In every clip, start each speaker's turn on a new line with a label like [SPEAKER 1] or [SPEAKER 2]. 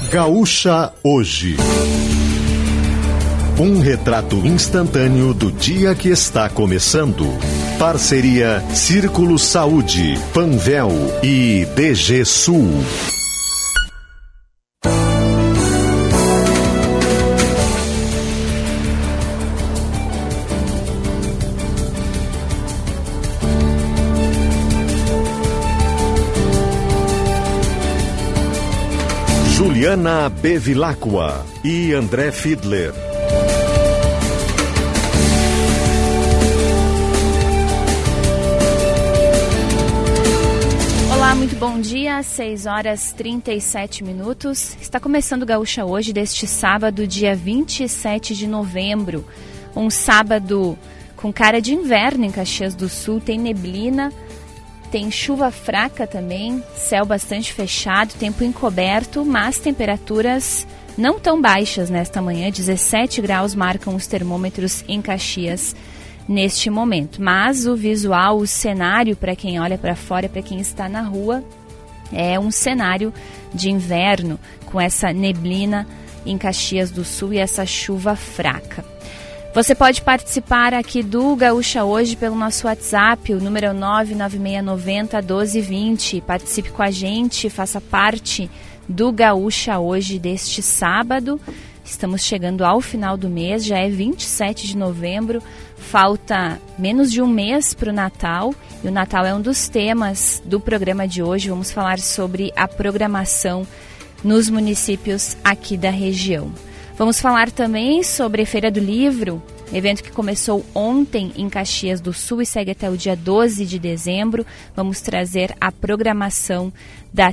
[SPEAKER 1] Gaúcha Hoje. Um retrato instantâneo do dia que está começando. Parceria Círculo Saúde, Panvel e DG Sul. Juliana Bevilacqua e André Fiedler.
[SPEAKER 2] Olá, muito bom dia, 6h37. Está começando o Gaúcha Hoje deste sábado, dia 27 de novembro. Um sábado com cara de inverno em Caxias do Sul, tem neblina, tem chuva fraca também, céu bastante fechado, tempo encoberto, mas temperaturas não tão baixas nesta manhã. 17 graus marcam os termômetros em Caxias neste momento. Mas o visual, o cenário para quem olha para fora, para quem está na rua, é um cenário de inverno com essa neblina em Caxias do Sul e essa chuva fraca. Você pode participar aqui do Gaúcha Hoje pelo nosso WhatsApp, o número é 996901220. Participe com a gente, faça parte do Gaúcha Hoje deste sábado. Estamos chegando ao final do mês, já é 27 de novembro, falta menos de um mês para o Natal. E o Natal é um dos temas do programa de hoje. Vamos falar sobre a programação nos municípios aqui da região. Vamos falar também sobre a Feira do Livro, evento que começou ontem em Caxias do Sul e segue até o dia 12 de dezembro. Vamos trazer a programação da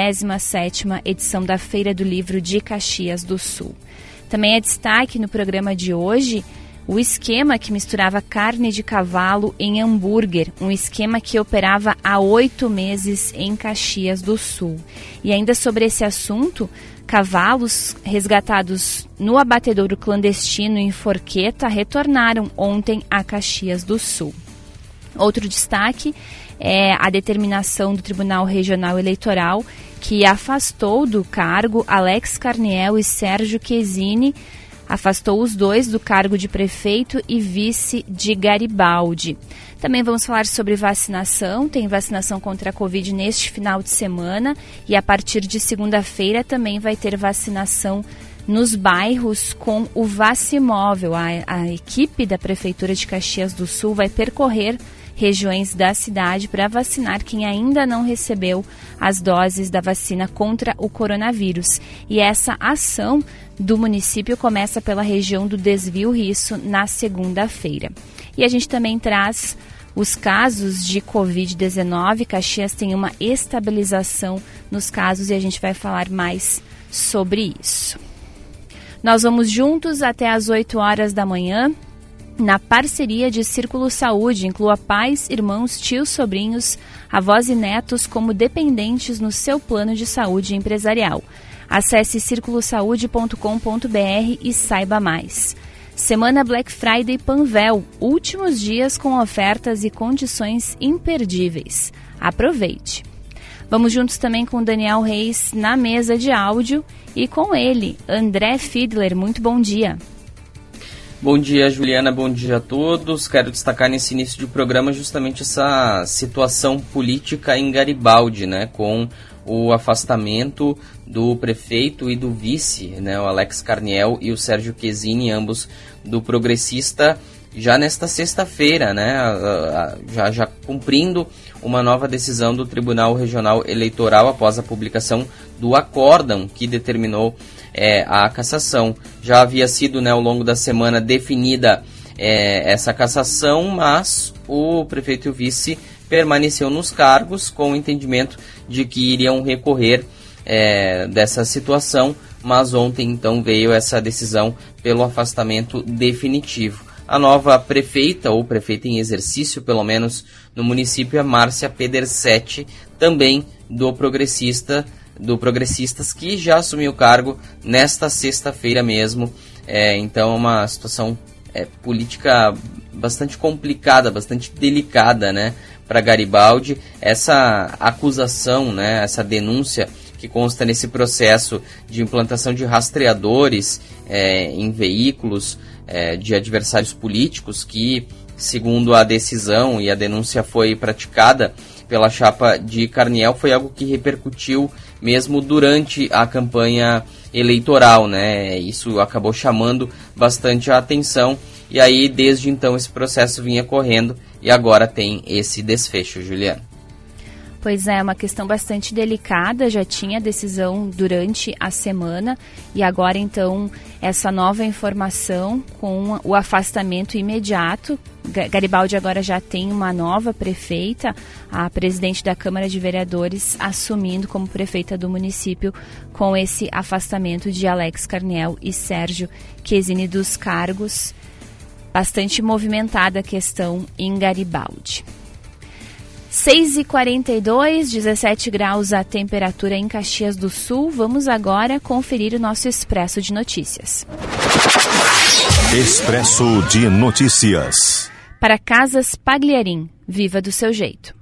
[SPEAKER 2] 37ª edição da Feira do Livro de Caxias do Sul. Também é destaque no programa de hoje o esquema que misturava carne de cavalo em hambúrguer, um esquema que operava há 8 meses em Caxias do Sul. E ainda sobre esse assunto, cavalos resgatados no abatedouro clandestino em Forqueta retornaram ontem a Caxias do Sul. Outro destaque é a determinação do Tribunal Regional Eleitoral, que afastou do cargo Alex Carniel e Sérgio Quesini, afastou os dois do cargo de prefeito e vice de Garibaldi. Também vamos falar sobre vacinação. Tem vacinação contra a Covid neste final de semana e a partir de segunda-feira também vai ter vacinação nos bairros com o Vacimóvel. A equipe da Prefeitura de Caxias do Sul vai percorrer regiões da cidade para vacinar quem ainda não recebeu as doses da vacina contra o coronavírus. E essa ação do município começa pela região do Desvio Risso na segunda-feira. E a gente também traz os casos de Covid-19. Caxias tem uma estabilização nos casos e a gente vai falar mais sobre isso. Nós vamos juntos até às 8 horas da manhã. Na parceria de Círculo Saúde, inclua pais, irmãos, tios, sobrinhos, avós e netos como dependentes no seu plano de saúde empresarial. Acesse circulosaude.com.br e saiba mais. Semana Black Friday Panvel, últimos dias com ofertas e condições imperdíveis. Aproveite! Vamos juntos também com o Daniel Reis na mesa de áudio e com ele, André Fiedler. Muito bom dia!
[SPEAKER 3] Bom dia, Juliana, bom dia a todos. Quero destacar nesse início de programa justamente essa situação política em Garibaldi, né, com o afastamento do prefeito e do vice, né, o Alex Carniel e o Sérgio Quesini, ambos do Progressista, já nesta sexta-feira, né, já cumprindo uma nova decisão do Tribunal Regional Eleitoral após a publicação do acórdão que determinou a cassação. Já havia sido, né, ao longo da semana definida essa cassação, mas o prefeito e o vice permaneceu nos cargos com o entendimento de que iriam recorrer dessa situação, mas ontem então veio essa decisão pelo afastamento definitivo. A nova prefeita, ou prefeita em exercício, pelo menos no município, é Márcia Pedersetti, também do Progressistas, que já assumiu o cargo nesta sexta-feira mesmo. Então é uma situação política bastante complicada, bastante delicada, né, para Garibaldi. Essa acusação, né, essa denúncia que consta nesse processo de implantação de rastreadores em veículos de adversários políticos, que, segundo a decisão e a denúncia foi praticada pela chapa de Carniel, foi algo que repercutiu mesmo durante a campanha eleitoral, né? Isso acabou chamando bastante a atenção, e aí desde então esse processo vinha correndo e agora tem esse desfecho, Juliana.
[SPEAKER 2] Pois é, uma questão bastante delicada, já tinha decisão durante a semana e agora então essa nova informação com o afastamento imediato. Garibaldi agora já tem uma nova prefeita, a presidente da Câmara de Vereadores assumindo como prefeita do município com esse afastamento de Alex Carniel e Sérgio Quesini dos cargos. Bastante movimentada a questão em Garibaldi. 6h42, 17 graus a temperatura em Caxias do Sul. Vamos agora conferir o nosso Expresso de Notícias.
[SPEAKER 1] Expresso de Notícias.
[SPEAKER 2] Para Casas Pagliarim, viva do seu jeito.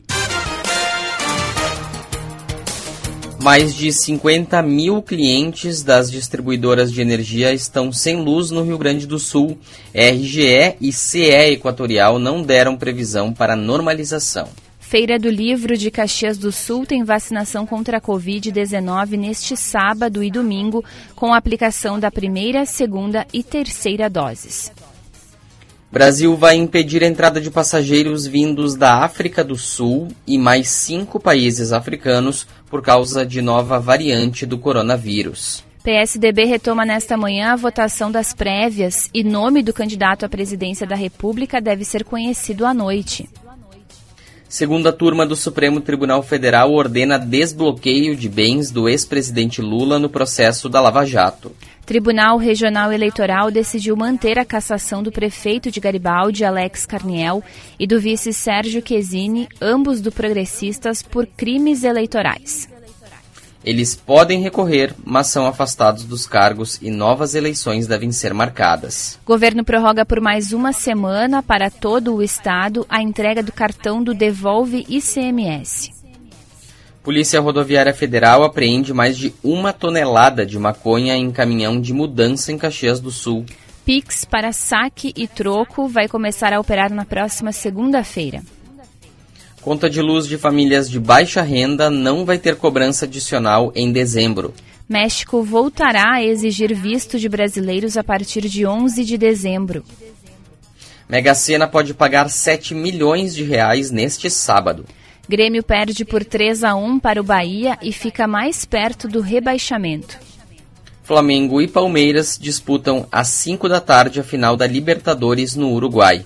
[SPEAKER 3] Mais de 50 mil clientes das distribuidoras de energia estão sem luz no Rio Grande do Sul. RGE e CE Equatorial não deram previsão para normalização.
[SPEAKER 2] Feira do Livro de Caxias do Sul tem vacinação contra a Covid-19 neste sábado e domingo, com a aplicação da primeira, segunda e terceira doses.
[SPEAKER 3] Brasil vai impedir a entrada de passageiros vindos da África do Sul e mais 5 países africanos por causa de nova variante do coronavírus.
[SPEAKER 2] PSDB retoma nesta manhã a votação das prévias e nome do candidato à presidência da República deve ser conhecido à noite.
[SPEAKER 3] Segunda turma do Supremo Tribunal Federal ordena desbloqueio de bens do ex-presidente Lula no processo da Lava Jato.
[SPEAKER 2] Tribunal Regional Eleitoral decidiu manter a cassação do prefeito de Garibaldi, Alex Carniel, e do vice Sérgio Quesini, ambos do Progressistas, por crimes eleitorais.
[SPEAKER 3] Eles podem recorrer, mas são afastados dos cargos e novas eleições devem ser marcadas.
[SPEAKER 2] Governo prorroga por mais uma semana para todo o estado a entrega do cartão do Devolve ICMS.
[SPEAKER 3] Polícia Rodoviária Federal apreende mais de 1 tonelada de maconha em caminhão de mudança em Caxias do Sul.
[SPEAKER 2] Pix para saque e troco vai começar a operar na próxima segunda-feira.
[SPEAKER 3] Conta de luz de famílias de baixa renda não vai ter cobrança adicional em dezembro.
[SPEAKER 2] México voltará a exigir visto de brasileiros a partir de 11 de dezembro.
[SPEAKER 3] Mega Sena pode pagar 7 milhões de reais neste sábado.
[SPEAKER 2] Grêmio perde por 3-1 para o Bahia e fica mais perto do rebaixamento.
[SPEAKER 3] Flamengo e Palmeiras disputam às 5 da tarde a final da Libertadores no Uruguai.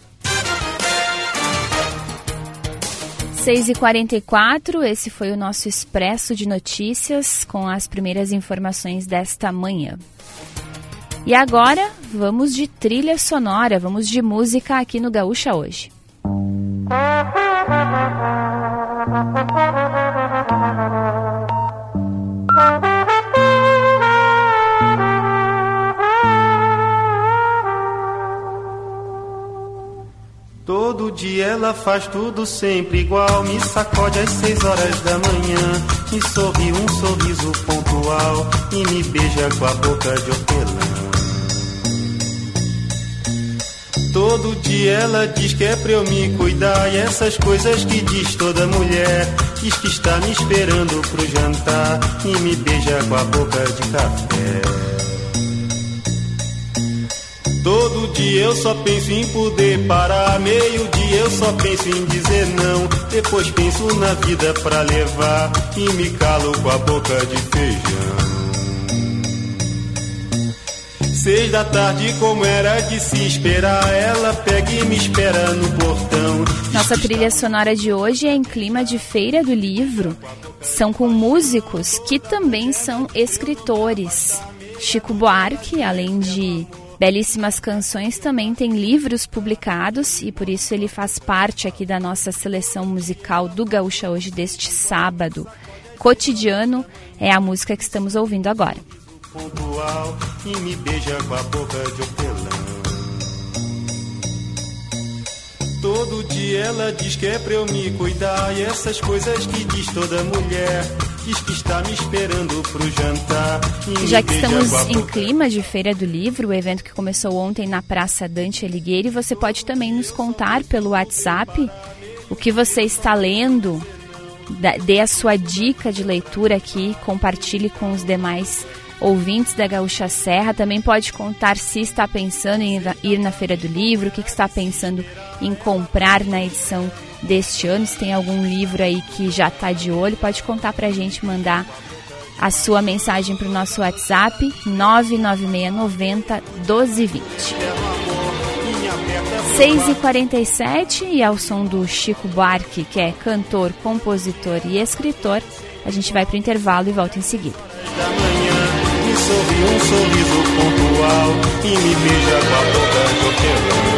[SPEAKER 2] 6h44, esse foi o nosso Expresso de Notícias com as primeiras informações desta manhã. E agora, vamos de trilha sonora, vamos de música aqui no Gaúcha Hoje.
[SPEAKER 4] Todo dia ela faz tudo sempre igual, me sacode às 6 horas da manhã, me sorri um sorriso pontual e me beija com a boca de hortelã. Todo dia ela diz que é pra eu me cuidar, e essas coisas que diz toda mulher, diz que está me esperando pro jantar e me beija com a boca de café. Todo dia eu só penso em poder parar, meio-dia eu só penso em dizer não, depois penso na vida pra levar e me calo com a boca de feijão. 6 da tarde, como era de se esperar, ela pega e me espera no portão.
[SPEAKER 2] Nossa trilha sonora de hoje é em clima de Feira do Livro. São com músicos que também são escritores. Chico Buarque, além de belíssimas canções, também tem livros publicados e por isso ele faz parte aqui da nossa seleção musical do Gaúcha Hoje deste sábado. Cotidiano é a música que estamos ouvindo agora.
[SPEAKER 4] Pontual e me beija com a boca de hortelã. Todo dia ela diz que é pra eu me cuidar, e essas coisas que diz toda mulher, diz que está me esperando pro jantar.
[SPEAKER 2] Já que estamos em clima de Feira do Livro, o evento que começou ontem na Praça Dante Alighieri, você pode também nos contar pelo WhatsApp o que você está lendo, dê a sua dica de leitura aqui, compartilhe com os demais ouvintes da Gaúcha Serra. Também pode contar se está pensando em ir na Feira do Livro, o que está pensando em comprar na edição deste ano, se tem algum livro aí que já está de olho, pode contar pra gente, mandar a sua mensagem para o nosso WhatsApp 996901220. 6h47, e ao som do Chico Buarque, que é cantor, compositor e escritor, a gente vai para o intervalo e volta em seguida.
[SPEAKER 4] Da manhã, me sorri um sorriso pontual e me beija com a boca de hortelã.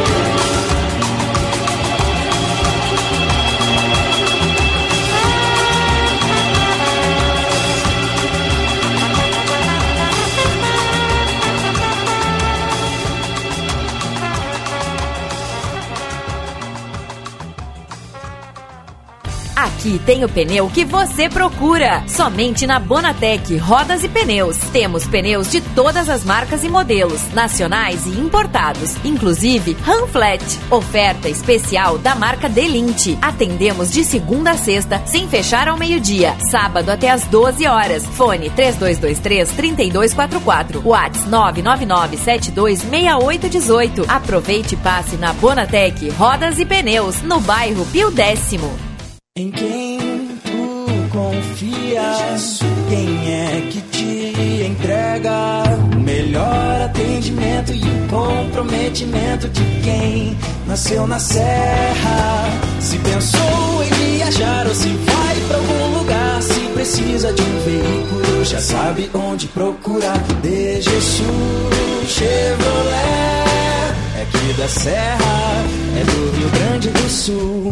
[SPEAKER 5] Aqui tem o pneu que você procura. Somente na Bonatec Rodas e Pneus. Temos pneus de todas as marcas e modelos, nacionais e importados, inclusive Ranflat. Oferta especial da marca Delinte. Atendemos de segunda a sexta, sem fechar ao meio-dia. Sábado até às 12 horas. Fone 3223-3244. WhatsApp 999726818. Aproveite e passe na Bonatec Rodas e Pneus, no bairro Pio Décimo.
[SPEAKER 6] Em quem tu confias? Quem é que te entrega o melhor atendimento e o comprometimento de quem nasceu na serra? Se pensou em viajar ou se vai pra algum lugar, se precisa de um veículo, já sabe onde procurar. DGSU Chevrolet, é aqui da Serra, é do Rio Grande do Sul.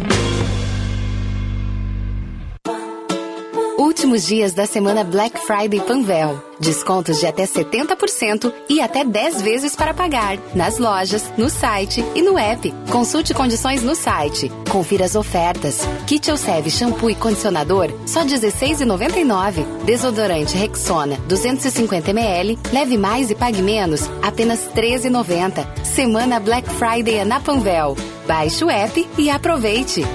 [SPEAKER 7] Últimos dias da semana Black Friday Panvel. Descontos de até 70% e até 10 vezes para pagar. Nas lojas, no site e no app. Consulte condições no site. Confira as ofertas. Kit Elseve shampoo e condicionador, só R$ 16,99. Desodorante Rexona, 250 ml. Leve mais e pague menos, apenas R$ 13,90. Semana Black Friday é na Panvel. Baixe o app e aproveite.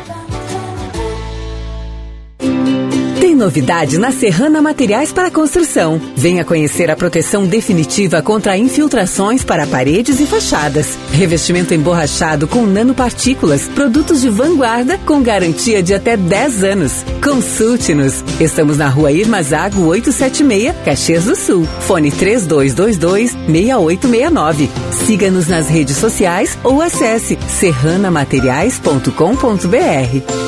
[SPEAKER 8] Tem novidade na Serrana Materiais para Construção. Venha conhecer a proteção definitiva contra infiltrações para paredes e fachadas. Revestimento emborrachado com nanopartículas, produtos de vanguarda com garantia de até 10 anos. Consulte-nos. Estamos na Rua Irma Zago 876, Caxias do Sul. Fone 3222-6869. Siga-nos nas redes sociais ou acesse serranamateriais.com.br.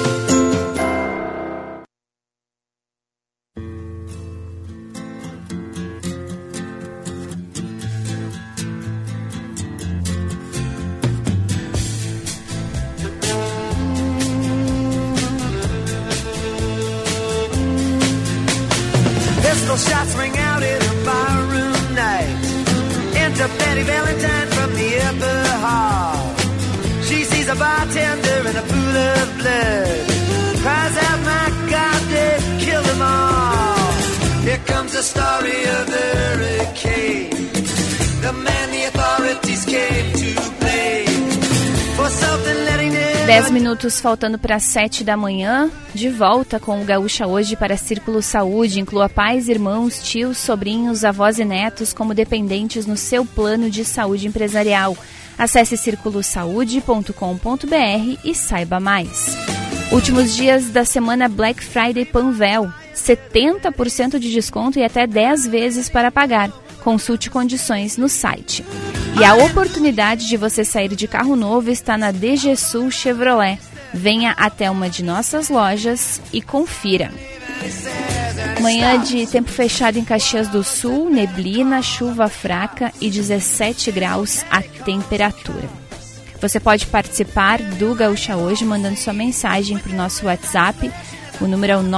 [SPEAKER 9] Shots ring out in a barroom night. Enter Betty Valentine from the upper hall. She sees a bartender in a pool of blood. Cries out, my God, they've killed them all. Here comes the story of the hurricane. The man the authorities came to blame for something letting them.
[SPEAKER 2] 10 minutos faltando para 7 da manhã, de volta com o Gaúcha Hoje para Círculo Saúde. Inclua pais, irmãos, tios, sobrinhos, avós e netos como dependentes no seu plano de saúde empresarial. Acesse circulosaude.com.br e saiba mais. Últimos dias da semana Black Friday Panvel. 70% de desconto e até 10 vezes para pagar. Consulte condições no site. E a oportunidade de você sair de carro novo está na DGSul Chevrolet. Venha até uma de nossas lojas e confira. Manhã de tempo fechado em Caxias do Sul, neblina, chuva fraca e 17 graus a temperatura. Você pode participar do Gaúcha Hoje mandando sua mensagem para o nosso WhatsApp. O número é o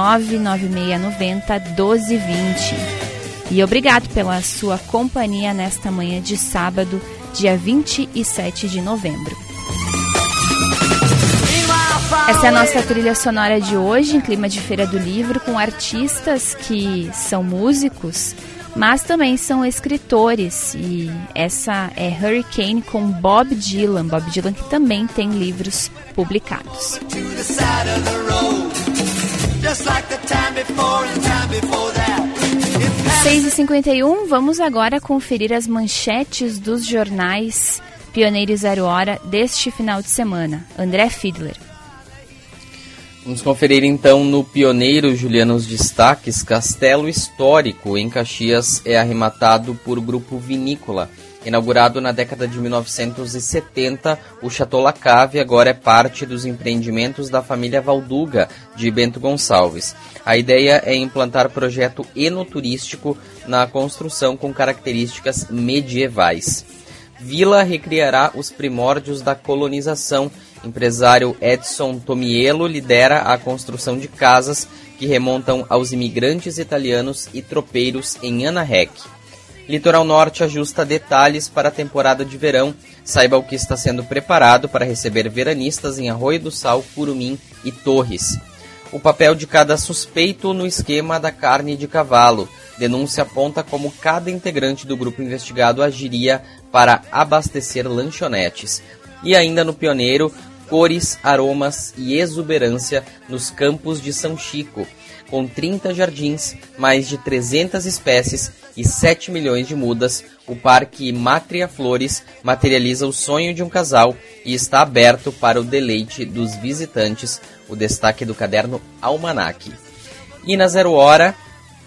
[SPEAKER 2] 996901220. E obrigado pela sua companhia nesta manhã de sábado, dia 27 de novembro. Essa é a nossa trilha sonora de hoje, em clima de Feira do Livro, com artistas que são músicos, mas também são escritores. E essa é Hurricane com Bob Dylan. Bob Dylan que também tem livros publicados. 6h51, vamos agora conferir as manchetes dos jornais Pioneiro e Zero Hora deste final de semana. André Fiedler.
[SPEAKER 3] Vamos conferir então no Pioneiro, Juliana, os destaques. Castelo Histórico em Caxias é arrematado por grupo vinícola. Inaugurado na década de 1970, o Chateau Lacave agora é parte dos empreendimentos da família Valduga, de Bento Gonçalves. A ideia é implantar projeto enoturístico na construção com características medievais. Vila recriará os primórdios da colonização. Empresário Edson Tomiello lidera a construção de casas que remontam aos imigrantes italianos e tropeiros em Anahec. Litoral Norte ajusta detalhes para a temporada de verão. Saiba o que está sendo preparado para receber veranistas em Arroio do Sal, Curumim e Torres. O papel de cada suspeito no esquema da carne de cavalo. Denúncia aponta como cada integrante do grupo investigado agiria para abastecer lanchonetes. E ainda no Pioneiro, cores, aromas e exuberância nos campos de São Chico. Com 30 jardins, mais de 300 espécies e 7 milhões de mudas, o Parque Mátria Flores materializa o sonho de um casal e está aberto para o deleite dos visitantes. O destaque do caderno Almanac. E na Zero Hora,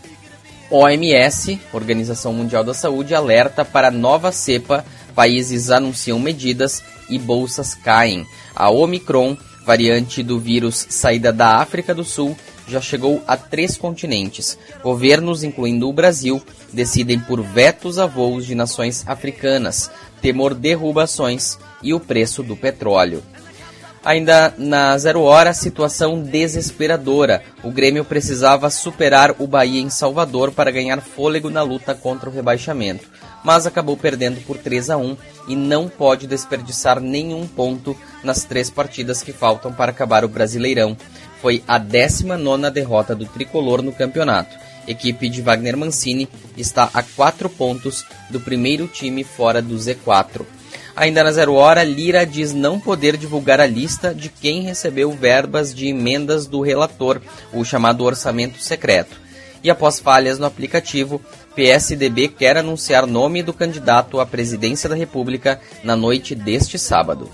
[SPEAKER 3] OMS, Organização Mundial da Saúde, alerta para nova cepa, países anunciam medidas e bolsas caem. A Omicron, variante do vírus saída da África do Sul, já chegou a 3 continentes. Governos, incluindo o Brasil, decidem por vetos a voos de nações africanas. Temor derruba ações e o preço do petróleo. Ainda na Zero Hora, situação desesperadora. O Grêmio precisava superar o Bahia em Salvador para ganhar fôlego na luta contra o rebaixamento, mas acabou perdendo por 3-1 e não pode desperdiçar nenhum ponto nas 3 partidas que faltam para acabar o Brasileirão. Foi a 19ª derrota do tricolor no campeonato. Equipe de Wagner Mancini está a 4 pontos do primeiro time fora do Z4. Ainda na Zero Hora, Lira diz não poder divulgar a lista de quem recebeu verbas de emendas do relator, o chamado orçamento secreto. E após falhas no aplicativo, PSDB quer anunciar nome do candidato à presidência da República na noite deste sábado.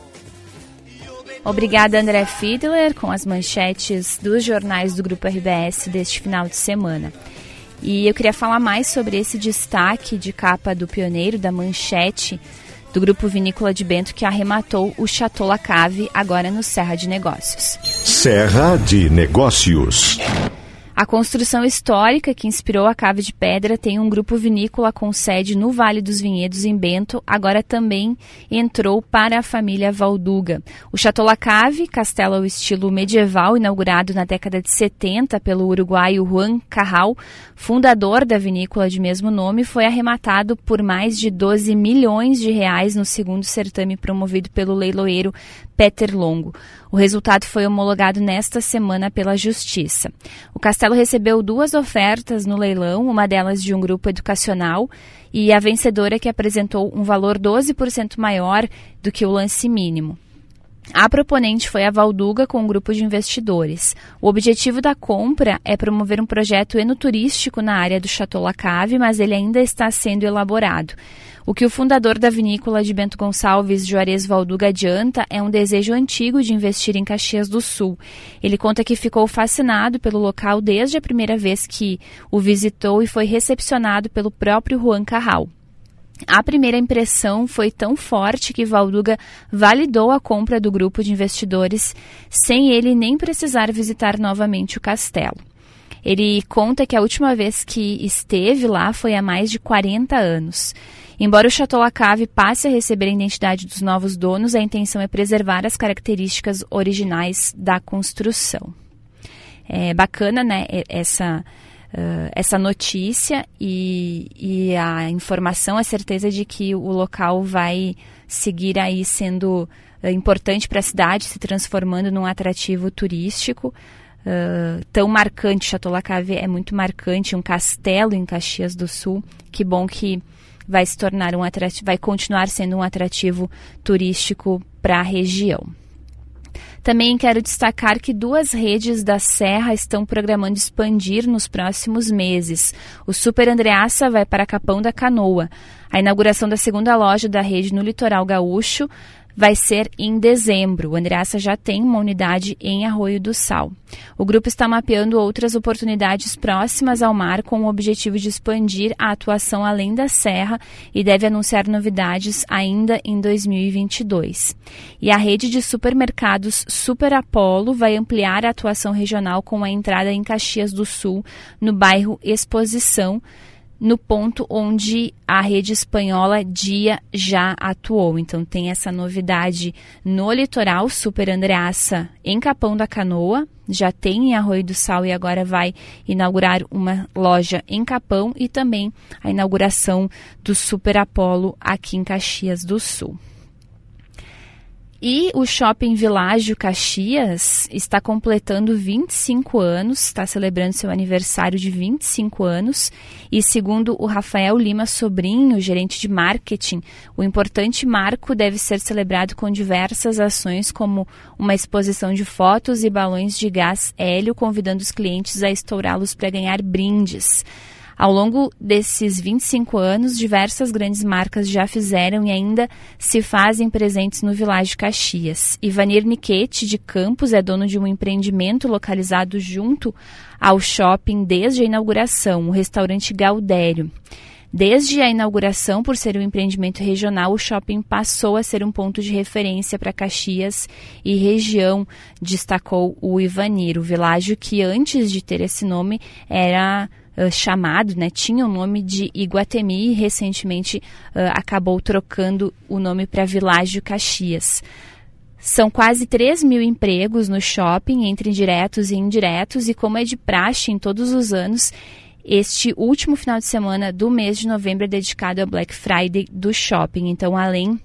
[SPEAKER 2] Obrigada, André Fiedler, com as manchetes dos jornais do Grupo RBS deste final de semana. E eu queria falar mais sobre esse destaque de capa do Pioneiro, da manchete do Grupo Vinícola de Bento, que arrematou o Chateau Lacave, agora no Serra de Negócios.
[SPEAKER 1] Serra de Negócios.
[SPEAKER 2] A construção histórica que inspirou a Cave de Pedra tem um grupo vinícola com sede no Vale dos Vinhedos, em Bento, agora também entrou para a família Valduga. O Chateau Lacave, castelo ao estilo medieval, inaugurado na década de 70 pelo uruguaio Juan Carral, fundador da vinícola de mesmo nome, foi arrematado por mais de 12 milhões de reais no segundo certame promovido pelo leiloeiro Peter Longo. O resultado foi homologado nesta semana pela Justiça. O castelo recebeu 2 ofertas no leilão, uma delas de um grupo educacional, e a vencedora que apresentou um valor 12% maior do que o lance mínimo. A proponente foi a Valduga com um grupo de investidores. O objetivo da compra é promover um projeto enoturístico na área do Chateau Lacave, mas ele ainda está sendo elaborado. O que o fundador da vinícola de Bento Gonçalves, Juarez Valduga, adianta é um desejo antigo de investir em Caxias do Sul. Ele conta que ficou fascinado pelo local desde a primeira vez que o visitou e foi recepcionado pelo próprio Juan Carral. A primeira impressão foi tão forte que Valduga validou a compra do grupo de investidores sem ele nem precisar visitar novamente o castelo. Ele conta que a última vez que esteve lá foi há mais de 40 anos. Embora o Chateau Lacave passe a receber a identidade dos novos donos, a intenção é preservar as características originais da construção. É bacana, né, essa essa notícia e a informação, a certeza de que o local vai seguir aí sendo importante para a cidade, se transformando num atrativo turístico tão marcante. Château-Lacave é muito marcante, um castelo em Caxias do Sul. Que bom que vai se tornar vai continuar sendo um atrativo turístico para a região. Também quero destacar que 2 redes da Serra estão programando expandir nos próximos meses. O Super Andreassa vai para Capão da Canoa. A inauguração da 2ª loja da rede no litoral gaúcho vai ser em dezembro. O Andreassa já tem uma unidade em Arroio do Sal. O grupo está mapeando outras oportunidades próximas ao mar com o objetivo de expandir a atuação além da Serra e deve anunciar novidades ainda em 2022. E a rede de supermercados Super Apollo vai ampliar a atuação regional com a entrada em Caxias do Sul, no bairro Exposição, no ponto onde a rede espanhola Dia já atuou. Então tem essa novidade no litoral, Super Andreassa em Capão da Canoa, já tem em Arroio do Sal e agora vai inaugurar uma loja em Capão, e também a inauguração do Super Apollo aqui em Caxias do Sul. E o Shopping Világio Caxias está completando 25 anos, está celebrando seu aniversário de 25 anos. E segundo o Rafael Lima Sobrinho, gerente de marketing, o importante marco deve ser celebrado com diversas ações, como uma exposição de fotos e balões de gás hélio, convidando os clientes a estourá-los para ganhar brindes. Ao longo desses 25 anos, diversas grandes marcas já fizeram e ainda se fazem presentes no Világio Caxias. Ivanir Niquete, de Campos, é dono de um empreendimento localizado junto ao shopping desde a inauguração, o restaurante Gaudério. Desde a inauguração, por ser um empreendimento regional, o shopping passou a ser um ponto de referência para Caxias e região, destacou o Ivanir. O Világio, que antes de ter esse nome era chamado, tinha o nome de Iguatemi e recentemente acabou trocando o nome para Világio Caxias. São quase 3.000 empregos no shopping, entre diretos e indiretos, e como é de praxe em todos os anos, este último final de semana do mês de novembro é dedicado ao Black Friday do shopping. Então, além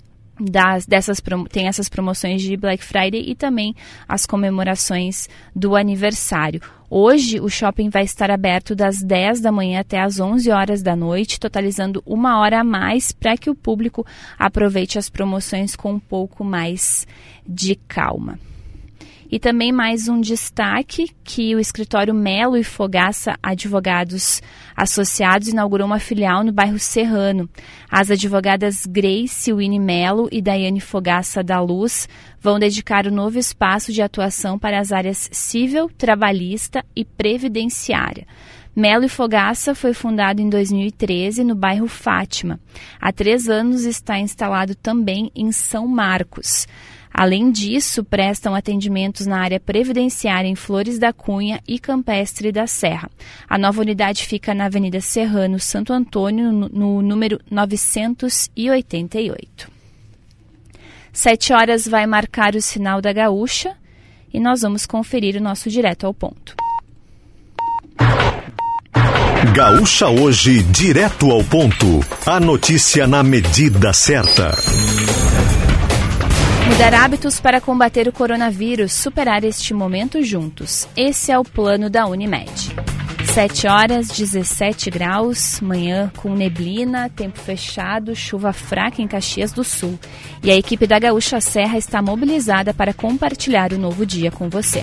[SPEAKER 2] tem essas promoções de Black Friday e também as comemorações do aniversário. Hoje o shopping vai estar aberto das 10 da manhã até as 11 horas da noite, totalizando 1 hora a mais para que o público aproveite as promoções com um pouco mais de calma. E também mais um destaque, que o escritório Melo e Fogaça Advogados Associados inaugurou uma filial no bairro Serrano. As advogadas Grace Winnie Melo e Daiane Fogaça da Luz vão dedicar o novo espaço de atuação para as áreas civil, trabalhista e previdenciária. Melo e Fogaça foi fundado em 2013 no bairro Fátima. Há 3 anos está instalado também em São Marcos. Além disso, prestam atendimentos na área previdenciária em Flores da Cunha e Campestre da Serra. A nova unidade fica na Avenida Serrano, Santo Antônio, no número 988. 7 horas vai marcar o sinal da Gaúcha e nós vamos conferir o nosso Direto ao Ponto.
[SPEAKER 1] Gaúcha Hoje, Direto ao Ponto. A notícia na medida certa.
[SPEAKER 2] Mudar hábitos para combater o coronavírus, superar este momento juntos. Esse é o plano da Unimed. 7 horas, 17 graus, manhã com neblina, tempo fechado, chuva fraca em Caxias do Sul. E a equipe da Gaúcha Serra está mobilizada para compartilhar o novo dia com você.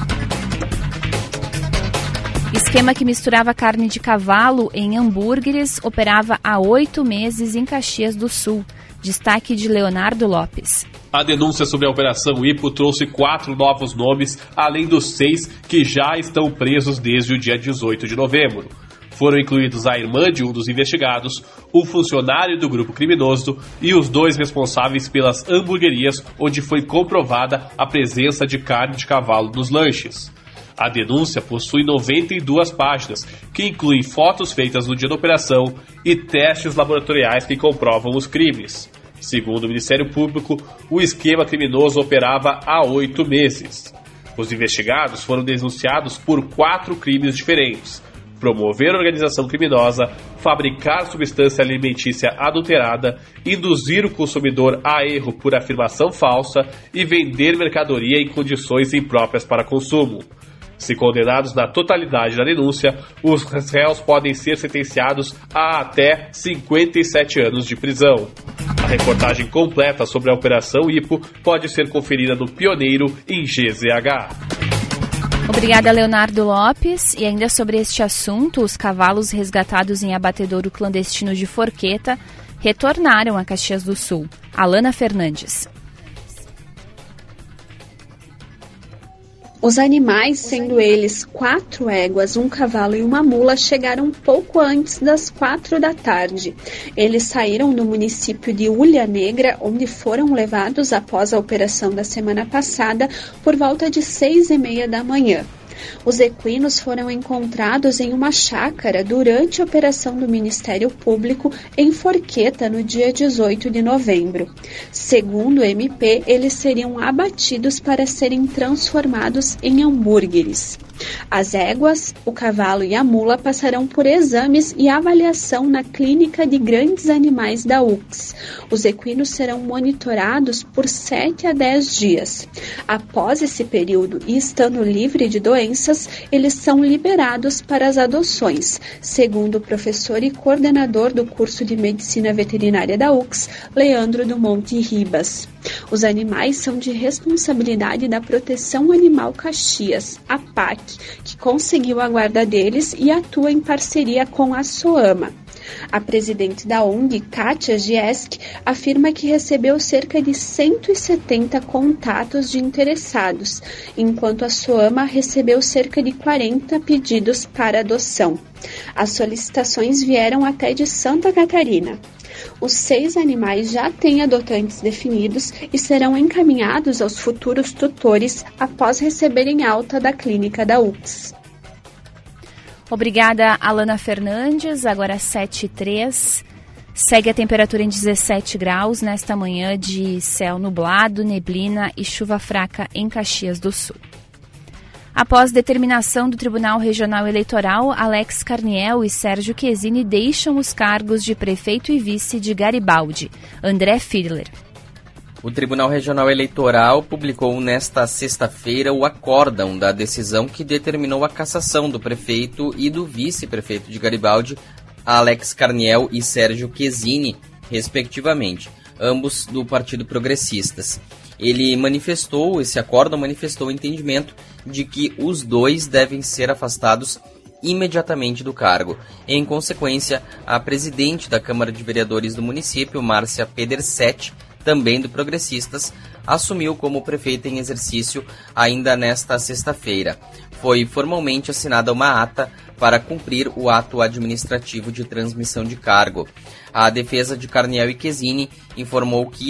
[SPEAKER 2] Esquema que misturava carne de cavalo em hambúrgueres operava há 8 meses em Caxias do Sul. Destaque de Leonardo Lopes.
[SPEAKER 10] A denúncia sobre a Operação Hipo trouxe 4 novos nomes, além dos 6 que já estão presos desde o dia 18 de novembro. Foram incluídos a irmã de um dos investigados, um funcionário do grupo criminoso e os 2 responsáveis pelas hamburguerias, onde foi comprovada a presença de carne de cavalo nos lanches. A denúncia possui 92 páginas, que incluem fotos feitas no dia da operação e testes laboratoriais que comprovam os crimes. Segundo o Ministério Público, o esquema criminoso operava há 8 meses. Os investigados foram denunciados por 4 crimes diferentes, promover organização criminosa, fabricar substância alimentícia adulterada, induzir o consumidor a erro por afirmação falsa e vender mercadoria em condições impróprias para consumo. Se condenados na totalidade da denúncia, os réus podem ser sentenciados a até 57 anos de prisão. A reportagem completa sobre a Operação Hipo pode ser conferida no Pioneiro em GZH.
[SPEAKER 2] Obrigada, Leonardo Lopes. E ainda sobre este assunto, os cavalos resgatados em abatedouro clandestino de Forqueta retornaram a Caxias do Sul. Alana Fernandes.
[SPEAKER 11] Os animais, sendo eles 4 éguas, 1 cavalo e 1 mula, chegaram pouco antes das 4 da tarde. Eles saíram do município de Ulha Negra, onde foram levados após a operação da semana passada, por volta de 6h30 da manhã. Os equinos foram encontrados em uma chácara durante a operação do Ministério Público em Forqueta, no dia 18 de novembro. Segundo o MP, eles seriam abatidos para serem transformados em hambúrgueres. As éguas, o cavalo e a mula passarão por exames e avaliação na Clínica de Grandes Animais da UCS. Os equinos serão monitorados por 7 a 10 dias. Após esse período e estando livre de doenças, eles são liberados para as adoções, segundo o professor e coordenador do curso de Medicina Veterinária da UCS, Leandro do Monte Ribas. Os animais são de responsabilidade da Proteção Animal Caxias, a PAC, que conseguiu a guarda deles e atua em parceria com a SOAMA. A presidente da ONG, Kátia Giesk, afirma que recebeu cerca de 170 contatos de interessados, enquanto a SOAMA recebeu cerca de 40 pedidos para adoção. As solicitações vieram até de Santa Catarina. Os 6 animais já têm adotantes definidos e serão encaminhados aos futuros tutores após receberem alta da clínica da UCS.
[SPEAKER 2] Obrigada, Alana Fernandes. Agora 7h03. Segue a temperatura em 17 graus nesta manhã de céu nublado, neblina e chuva fraca em Caxias do Sul. Após determinação do Tribunal Regional Eleitoral, Alex Carniel e Sérgio Quesini deixam os cargos de prefeito e vice de Garibaldi. André Fiedler.
[SPEAKER 3] O Tribunal Regional Eleitoral publicou nesta sexta-feira o acórdão da decisão que determinou a cassação do prefeito e do vice-prefeito de Garibaldi, Alex Carniel e Sérgio Quesini, respectivamente, ambos do Partido Progressistas. Esse acórdão manifestou o entendimento de que os dois devem ser afastados imediatamente do cargo. Em consequência, a presidente da Câmara de Vereadores do município, Márcia Pedersetti, também do Progressistas, assumiu como prefeita em exercício ainda nesta sexta-feira. Foi formalmente assinada uma ata para cumprir o ato administrativo de transmissão de cargo. A defesa de Carniel e Quesini informou que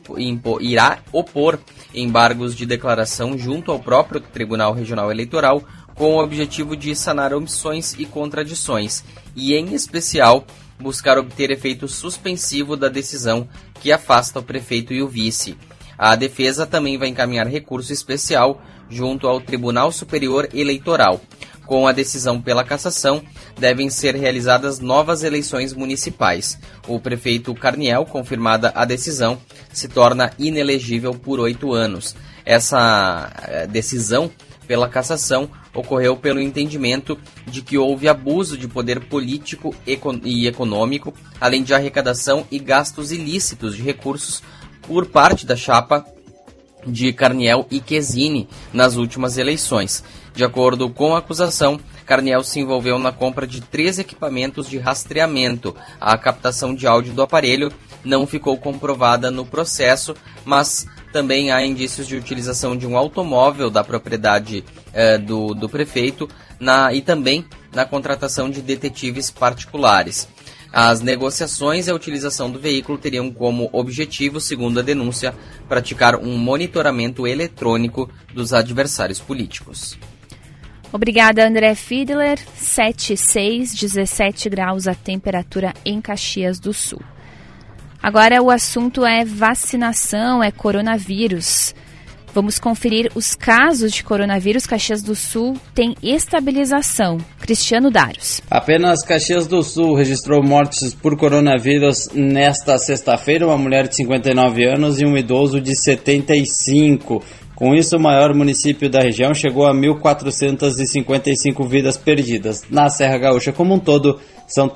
[SPEAKER 3] irá opor embargos de declaração junto ao próprio Tribunal Regional Eleitoral com o objetivo de sanar omissões e contradições e, em especial, buscar obter efeito suspensivo da decisão que afasta o prefeito e o vice. A defesa também vai encaminhar recurso especial junto ao Tribunal Superior Eleitoral. Com a decisão pela cassação, devem ser realizadas novas eleições municipais. O prefeito Carniel, confirmada a decisão, se torna inelegível por 8 anos. Essa decisão pela cassação ocorreu pelo entendimento de que houve abuso de poder político e econômico, além de arrecadação e gastos ilícitos de recursos por parte da chapa de Carniel e Quesini nas últimas eleições. De acordo com a acusação, Carniel se envolveu na compra de 3 equipamentos de rastreamento. A captação de áudio do aparelho não ficou comprovada no processo, mas também há indícios de utilização de um automóvel da propriedade do prefeito e também na contratação de detetives particulares. As negociações e a utilização do veículo teriam como objetivo, segundo a denúncia, praticar um monitoramento eletrônico dos adversários políticos.
[SPEAKER 2] Obrigada, André Fiedler. 7h06, 17 graus a temperatura em Caxias do Sul. Agora o assunto é vacinação, é coronavírus. Vamos conferir os casos de coronavírus. Caxias do Sul tem estabilização. Cristiano Daros.
[SPEAKER 12] Apenas Caxias do Sul registrou mortes por coronavírus nesta sexta-feira, uma mulher de 59 anos e um idoso de 75. Com isso, o maior município da região chegou a 1.455 vidas perdidas. Na Serra Gaúcha como um todo, são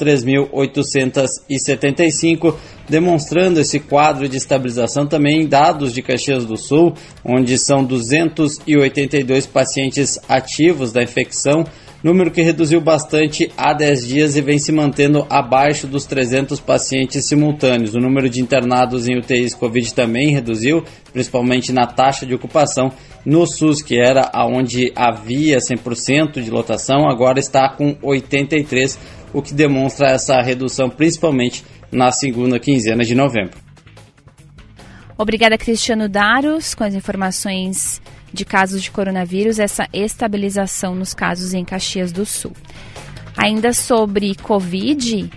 [SPEAKER 12] 3.875, demonstrando esse quadro de estabilização também em dados de Caxias do Sul, onde são 282 pacientes ativos da infecção, número que reduziu bastante há 10 dias e vem se mantendo abaixo dos 300 pacientes simultâneos. O número de internados em UTIs Covid também reduziu, principalmente na taxa de ocupação. No SUS, que era onde havia 100% de lotação, agora está com 83%, o que demonstra essa redução principalmente na segunda quinzena de novembro.
[SPEAKER 2] Obrigada, Cristiano Daros, com as informações de casos de coronavírus, essa estabilização nos casos em Caxias do Sul. Ainda sobre Covid,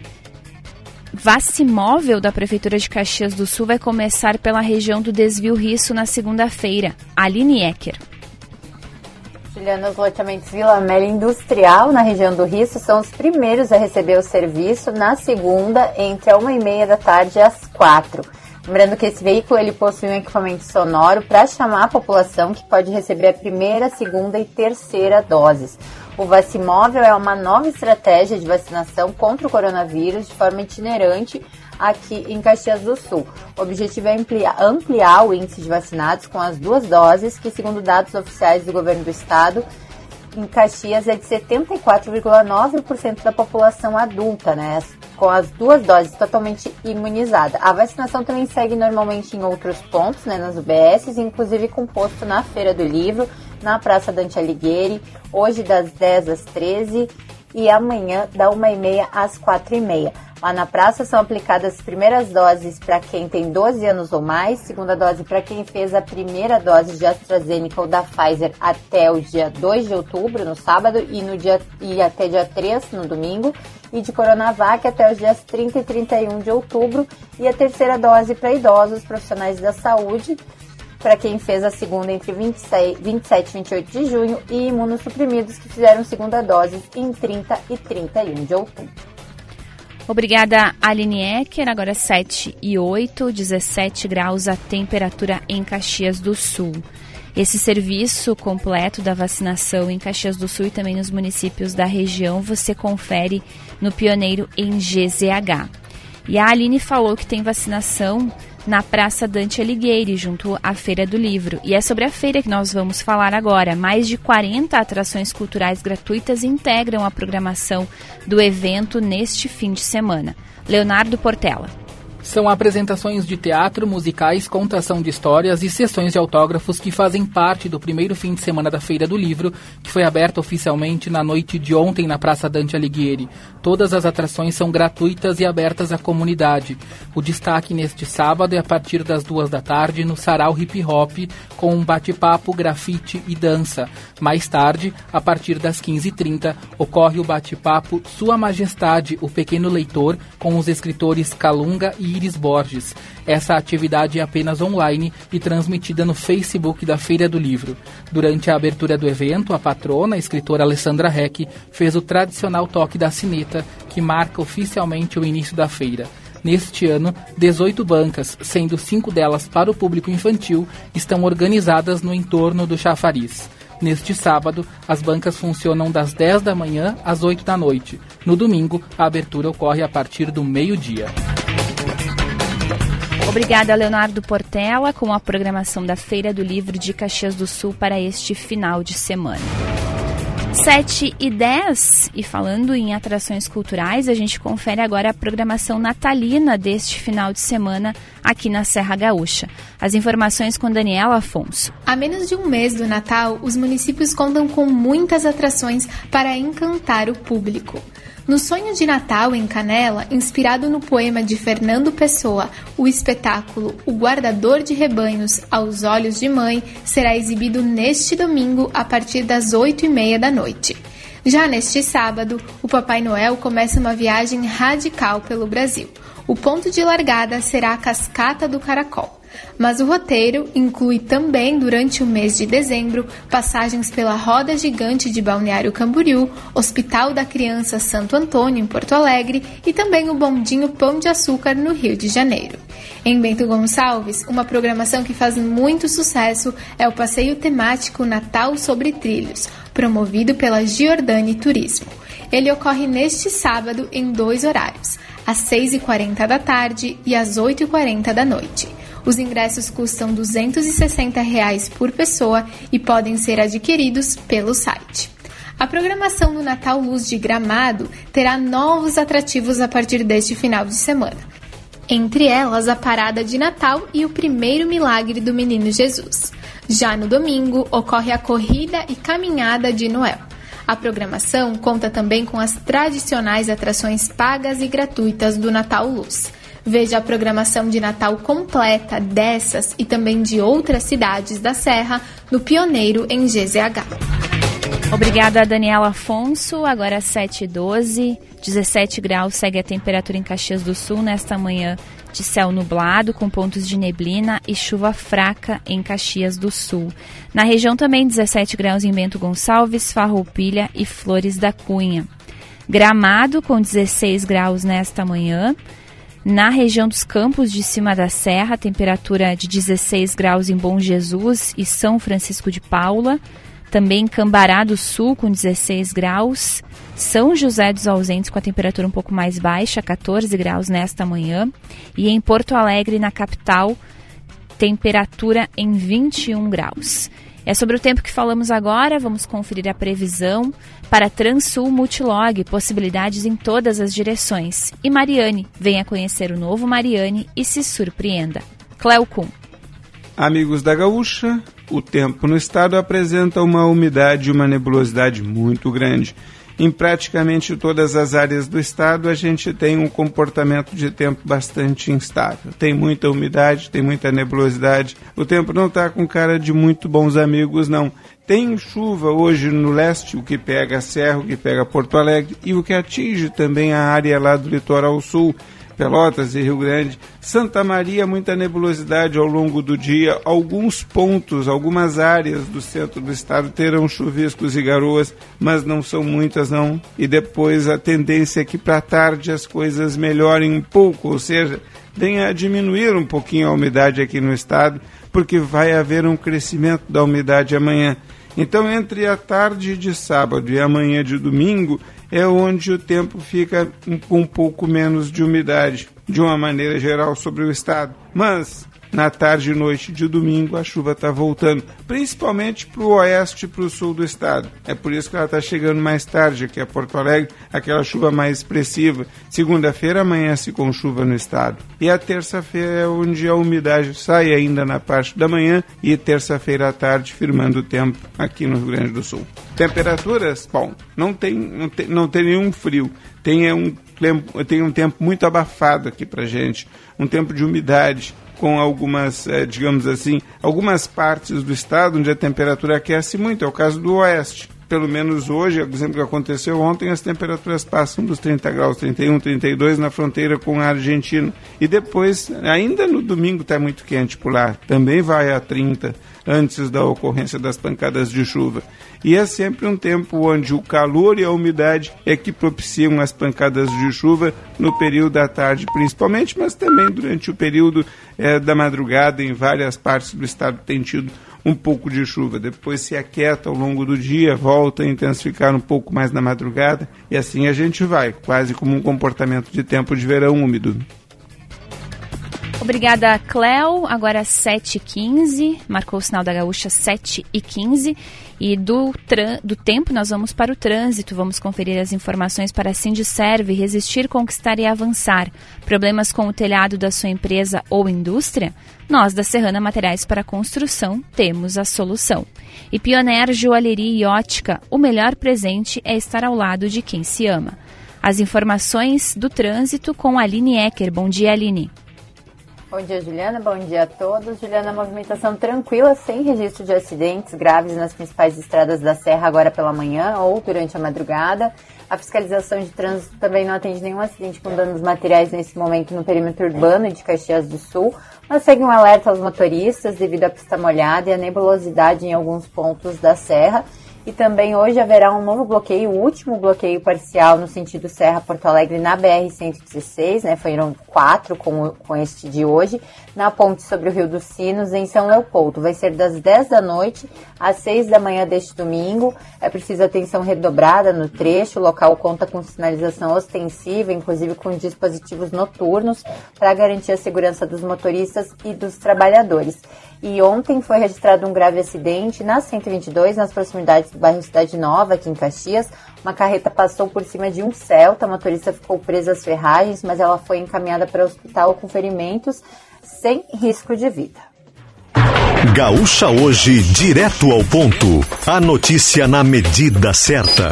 [SPEAKER 2] Vacimóvel da Prefeitura de Caxias do Sul vai começar pela região do Desvio Risso na segunda-feira. Aline Ecker.
[SPEAKER 13] Juliana, os loteamentos Vila Amélia Industrial, na região do Risso, são os primeiros a receber o serviço na segunda, entre a 1h30 da tarde e as 4h. Lembrando que esse veículo ele possui um equipamento sonoro para chamar a população que pode receber a primeira, segunda e terceira doses. O Vacimóvel é uma nova estratégia de vacinação contra o coronavírus de forma itinerante aqui em Caxias do Sul. O objetivo é ampliar o índice de vacinados com as 2 doses, que segundo dados oficiais do governo do estado, em Caxias é de 74,9% da população adulta, né? Com as 2 doses totalmente imunizada. A vacinação também segue normalmente em outros pontos, né, nas UBSs, inclusive com posto na Feira do Livro, na Praça Dante Alighieri, hoje das 10 às 13 e amanhã da 1h30 às 4h30. Lá na praça são aplicadas as primeiras doses para quem tem 12 anos ou mais, segunda dose para quem fez a primeira dose de AstraZeneca ou da Pfizer até o dia 2 de outubro, no sábado, e até dia 3, no domingo, e de Coronavac até os dias 30 e 31 de outubro, e a terceira dose para idosos, profissionais da saúde, para quem fez a segunda entre 27 e 28 de junho, e imunossuprimidos que fizeram segunda dose em 30 e 31 de outubro.
[SPEAKER 2] Obrigada, Aline Ecker. Agora 7h08, 17 graus a temperatura em Caxias do Sul. Esse serviço completo da vacinação em Caxias do Sul e também nos municípios da região você confere no Pioneiro em GZH. E a Aline falou que tem vacinação na Praça Dante Alighieri, junto à Feira do Livro. E é sobre a feira que nós vamos falar agora. Mais de 40 atrações culturais gratuitas integram a programação do evento neste fim de semana. Leonardo Portela.
[SPEAKER 14] São apresentações de teatro, musicais, contação de histórias e sessões de autógrafos que fazem parte do primeiro fim de semana da Feira do Livro, que foi aberta oficialmente na noite de ontem na Praça Dante Alighieri. Todas as atrações são gratuitas e abertas à comunidade. O destaque neste sábado é a partir das 2 da tarde no Sarau Hip Hop, com um bate-papo, grafite e dança. Mais tarde, a partir das 15h30, ocorre o bate-papo Sua Majestade, o Pequeno Leitor, com os escritores Calunga e Iris Borges. Essa atividade é apenas online e transmitida no Facebook da Feira do Livro. Durante a abertura do evento, a patrona, a escritora Alessandra Heck, fez o tradicional toque da sineta, que marca oficialmente o início da feira. Neste ano, 18 bancas, sendo 5 delas para o público infantil, estão organizadas no entorno do chafariz. Neste sábado, as bancas funcionam das 10 da manhã às 8 da noite. No domingo, a abertura ocorre a partir do meio-dia.
[SPEAKER 2] Obrigada, Leonardo Portela, com a programação da Feira do Livro de Caxias do Sul para este final de semana. 7h10, e falando em atrações culturais, a gente confere agora a programação natalina deste final de semana aqui na Serra Gaúcha. As informações com Daniela Afonso.
[SPEAKER 15] A menos de um mês do Natal, os municípios contam com muitas atrações para encantar o público. No Sonho de Natal, em Canela, inspirado no poema de Fernando Pessoa, o espetáculo O Guardador de Rebanhos aos Olhos de Mãe será exibido neste domingo a partir das 8h30 da noite. Já neste sábado, o Papai Noel começa uma viagem radical pelo Brasil. O ponto de largada será a Cascata do Caracol. Mas o roteiro inclui também, durante o mês de dezembro, passagens pela Roda Gigante de Balneário Camboriú, Hospital da Criança Santo Antônio, em Porto Alegre, e também o Bondinho Pão de Açúcar, no Rio de Janeiro. Em Bento Gonçalves, uma programação que faz muito sucesso é o passeio temático Natal sobre Trilhos, promovido pela Giordani Turismo. Ele ocorre neste sábado em 2 horários, às 6h40 da tarde e às 8h40 da noite. Os ingressos custam R$ 260 por pessoa e podem ser adquiridos pelo site. A programação do Natal Luz de Gramado terá novos atrativos a partir deste final de semana. Entre elas, a Parada de Natal e o Primeiro Milagre do Menino Jesus. Já no domingo, ocorre a Corrida e Caminhada de Noel. A programação conta também com as tradicionais atrações pagas e gratuitas do Natal Luz. Veja a programação de Natal completa dessas e também de outras cidades da Serra no Pioneiro em GZH.
[SPEAKER 2] Obrigada, Daniela Afonso. Agora 7h12, 17 graus, segue a temperatura em Caxias do Sul nesta manhã de céu nublado, com pontos de neblina e chuva fraca em Caxias do Sul. Na região também 17 graus em Bento Gonçalves, Farroupilha e Flores da Cunha. Gramado com 16 graus nesta manhã. Na região dos Campos de Cima da Serra, temperatura de 16 graus em Bom Jesus e São Francisco de Paula. Também Cambará do Sul com 16 graus. São José dos Ausentes com a temperatura um pouco mais baixa, 14 graus nesta manhã. E em Porto Alegre, na capital, temperatura em 21 graus. É sobre o tempo que falamos agora. Vamos conferir a previsão para Transul Multilog, possibilidades em todas as direções. E Mariane, venha conhecer o novo Mariane e se surpreenda. Cléo Kuhn.
[SPEAKER 16] Amigos da Gaúcha, o tempo no estado apresenta uma umidade e uma nebulosidade muito grande. Em praticamente todas as áreas do estado, a gente tem um comportamento de tempo bastante instável. Tem muita umidade, tem muita nebulosidade. O tempo não está com cara de muito bons amigos, não. Tem chuva hoje no leste, o que pega a Serra, o que pega Porto Alegre e o que atinge também a área lá do litoral sul, Pelotas e Rio Grande. Santa Maria, muita nebulosidade ao longo do dia. Alguns pontos, algumas áreas do centro do estado terão chuviscos e garoas, mas não são muitas não. E depois a tendência é que para a tarde as coisas melhorem um pouco, ou seja, venha a diminuir um pouquinho a umidade aqui no estado, porque vai haver um crescimento da umidade amanhã. Então, entre a tarde de sábado e a manhã de domingo, é onde o tempo fica com um pouco menos de umidade, de uma maneira geral, sobre o estado. Mas, na tarde e noite de domingo, a chuva está voltando, principalmente para o oeste e para o sul do estado. É por isso que ela está chegando mais tarde aqui a Porto Alegre, aquela chuva mais expressiva. Segunda-feira amanhece com chuva no estado. E a terça-feira é onde a umidade sai ainda na parte da manhã e terça-feira à tarde firmando o tempo aqui no Rio Grande do Sul. Temperaturas? Bom, não tem nenhum frio. Tem um tempo muito abafado aqui pra gente. Um tempo de umidade, com algumas, digamos assim, algumas partes do estado onde a temperatura aquece muito. É o caso do oeste. Pelo menos hoje, por exemplo, que aconteceu ontem, as temperaturas passam dos 30 graus, 31, 32 na fronteira com a Argentina. E depois, ainda no domingo está muito quente por lá. Também vai a 30 antes da ocorrência das pancadas de chuva. E é sempre um tempo onde o calor e a umidade é que propiciam as pancadas de chuva no período da tarde principalmente, mas também durante o período da madrugada. Em várias partes do estado tem tido um pouco de chuva. Depois se aquieta ao longo do dia, volta a intensificar um pouco mais na madrugada e assim a gente vai, quase como um comportamento de tempo de verão úmido.
[SPEAKER 2] Obrigada, Cléo. Agora 7h15, marcou o sinal da Gaúcha 7h15. E do tempo nós vamos para o trânsito, vamos conferir as informações para a Sindiserve, resistir, conquistar e avançar. Problemas com o telhado da sua empresa ou indústria? Nós, da Serrana Materiais para Construção, temos a solução. E Pioneer Joalheria e Ótica, o melhor presente é estar ao lado de quem se ama. As informações do trânsito com a Aline Ecker. Bom dia, Aline.
[SPEAKER 13] Bom dia, Juliana. Bom dia a todos. Juliana, movimentação tranquila, sem registro de acidentes graves nas principais estradas da Serra agora pela manhã ou durante a madrugada. A fiscalização de trânsito também não atende nenhum acidente com danos materiais nesse momento no perímetro urbano de Caxias do Sul, mas segue um alerta aos motoristas devido à pista molhada e à nebulosidade em alguns pontos da Serra. E também hoje haverá um novo bloqueio, o último bloqueio parcial no sentido Serra-Porto Alegre na BR-116, né? Foram 4 com este de hoje, na ponte sobre o Rio dos Sinos, em São Leopoldo. Vai ser das 10 da noite às 6 da manhã deste domingo. É preciso atenção redobrada no trecho. O local conta com sinalização ostensiva, inclusive com dispositivos noturnos, para garantir a segurança dos motoristas e dos trabalhadores. E ontem foi registrado um grave acidente na 122, nas proximidades do bairro Cidade Nova, aqui em Caxias. Uma carreta passou por cima de um Celta, a motorista ficou presa às ferragens, mas ela foi encaminhada para o hospital com ferimentos, sem risco de vida.
[SPEAKER 1] Gaúcha Hoje, direto ao ponto. A notícia na medida certa.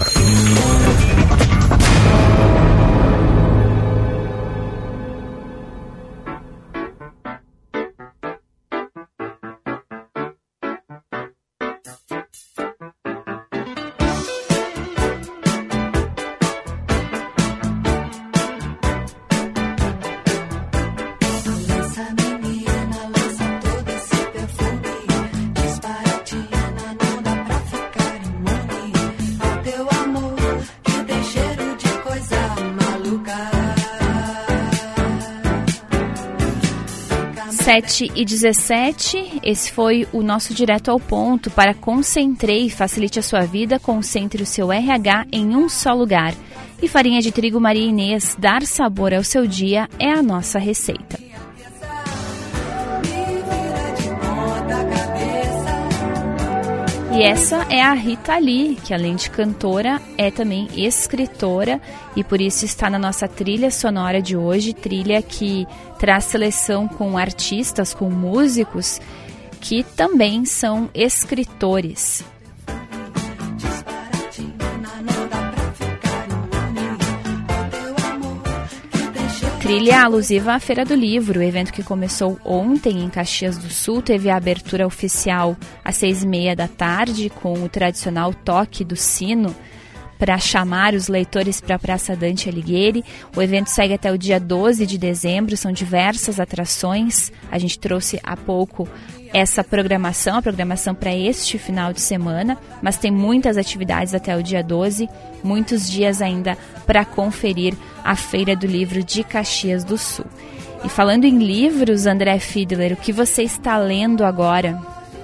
[SPEAKER 2] 7h17, esse foi o nosso Direto ao Ponto. Para Concentrei, facilite a sua vida, concentre o seu RH em um só lugar. E farinha de trigo Maria Inês, dar sabor ao seu dia é a nossa receita. E essa é a Rita Lee, que além de cantora, é também escritora e por isso está na nossa trilha sonora de hoje, trilha que traz seleção com artistas, com músicos que também são escritores. Trilha alusiva à Feira do Livro, o evento que começou ontem em Caxias do Sul, teve a abertura oficial às 6h30 da tarde, com o tradicional toque do sino para chamar os leitores para a Praça Dante Alighieri. O evento segue até o dia 12 de dezembro, são diversas atrações. A gente trouxe há pouco essa programação, a programação para este final de semana, mas tem muitas atividades até o dia 12, muitos dias ainda para conferir a Feira do Livro de Caxias do Sul. E falando em livros, André Fiedler, o que você está lendo agora?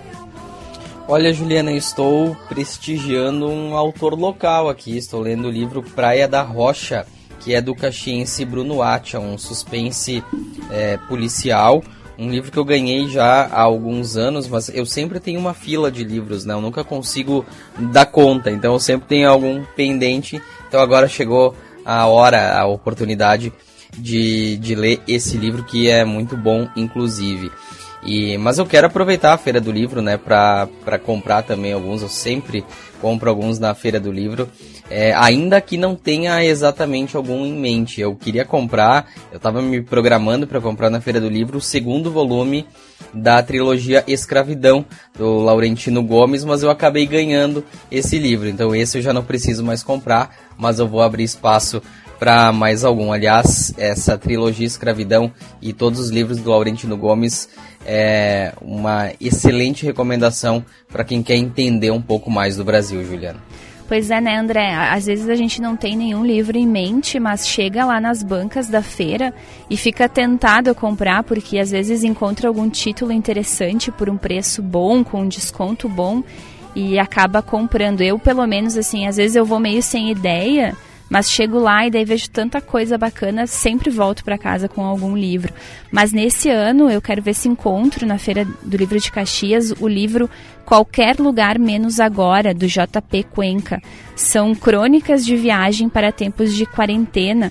[SPEAKER 3] Olha, Juliana, eu estou prestigiando um autor local aqui, estou lendo o livro Praia da Rocha, que é do caxiense Bruno Atia, um suspense policial. Um livro que eu ganhei já há alguns anos, mas eu sempre tenho uma fila de livros, né? Eu nunca consigo dar conta, então eu sempre tenho algum pendente. Então agora chegou a hora, a oportunidade de ler esse livro, que é muito bom, inclusive. Mas eu quero aproveitar a Feira do Livro, né, para comprar também alguns. Eu sempre compro alguns na Feira do Livro, ainda que não tenha exatamente algum em mente. Eu queria comprar, eu estava me programando para comprar na Feira do Livro o segundo volume da trilogia Escravidão, do Laurentino Gomes, mas eu acabei ganhando esse livro. Então esse eu já não preciso mais comprar, mas eu vou abrir espaço para mais algum. Aliás, essa trilogia Escravidão e todos os livros do Laurentino Gomes é uma excelente recomendação para quem quer entender um pouco mais do Brasil, Juliana.
[SPEAKER 2] Pois é, né, André? Às vezes a gente não tem nenhum livro em mente, mas chega lá nas bancas da feira e fica tentado a comprar, porque às vezes encontra algum título interessante por um preço bom, com um desconto bom, e acaba comprando. Eu, pelo menos, assim, às vezes eu vou meio sem ideia, mas chego lá e daí vejo tanta coisa bacana, sempre volto para casa com algum livro. Mas nesse ano eu quero ver se encontro na Feira do Livro de Caxias o livro Qualquer Lugar Menos Agora, do JP Cuenca. São crônicas de viagem para tempos de quarentena.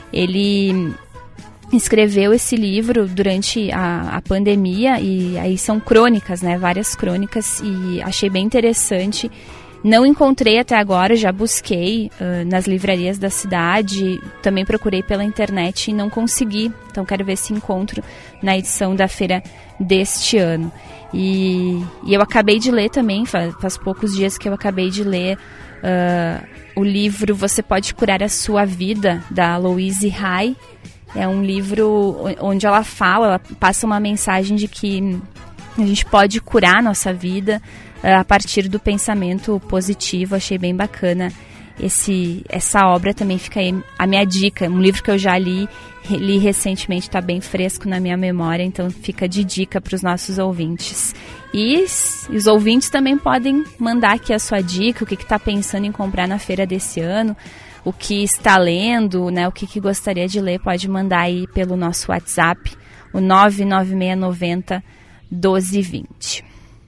[SPEAKER 2] Ele escreveu esse livro durante a pandemia e aí são crônicas, né? Várias crônicas, e achei bem interessante. Não encontrei até agora, já busquei nas livrarias da cidade, também procurei pela internet e não consegui. Então quero ver se encontro na edição da feira deste ano. E eu acabei de ler também, faz poucos dias que eu acabei de ler o livro Você Pode Curar a Sua Vida, da Louise Hay. É um livro onde ela passa uma mensagem de que a gente pode curar a nossa vida a partir do pensamento positivo. Achei bem bacana essa obra. Também fica aí a minha dica, um livro que eu já li recentemente, está bem fresco na minha memória, então fica de dica para os nossos ouvintes. E os ouvintes também podem mandar aqui a sua dica, o que está pensando em comprar na feira desse ano, o que está lendo, né, o que gostaria de ler, pode mandar aí pelo nosso WhatsApp, o 99690 1220.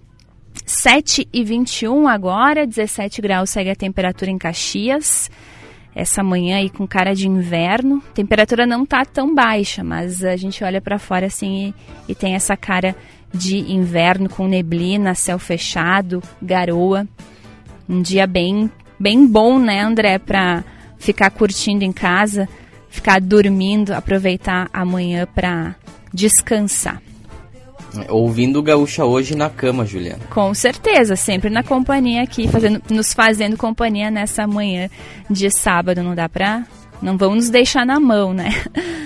[SPEAKER 2] 7h21 agora, 17 graus segue a temperatura em Caxias. Essa manhã aí com cara de inverno. A temperatura não tá tão baixa, mas a gente olha para fora assim e tem essa cara de inverno com neblina, céu fechado, garoa. Um dia bem bom, né, André, para ficar curtindo em casa, ficar dormindo, aproveitar a manhã para descansar.
[SPEAKER 3] Ouvindo o Gaúcha hoje na cama, Juliana.
[SPEAKER 2] Com certeza, sempre na companhia aqui, nos fazendo companhia nessa manhã de sábado. Não vamos nos deixar na mão, né?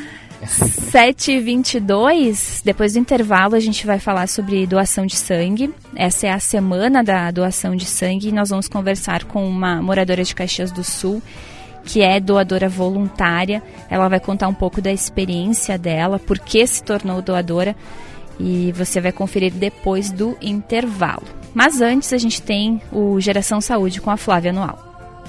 [SPEAKER 2] 7h22, depois do intervalo a gente vai falar sobre doação de sangue. Essa é a semana da doação de sangue e nós vamos conversar com uma moradora de Caxias do Sul, que é doadora voluntária. Ela vai contar um pouco da experiência dela, por que se tornou doadora, e você vai conferir depois do intervalo. Mas antes a gente tem o Geração Saúde com a Flávia Noal.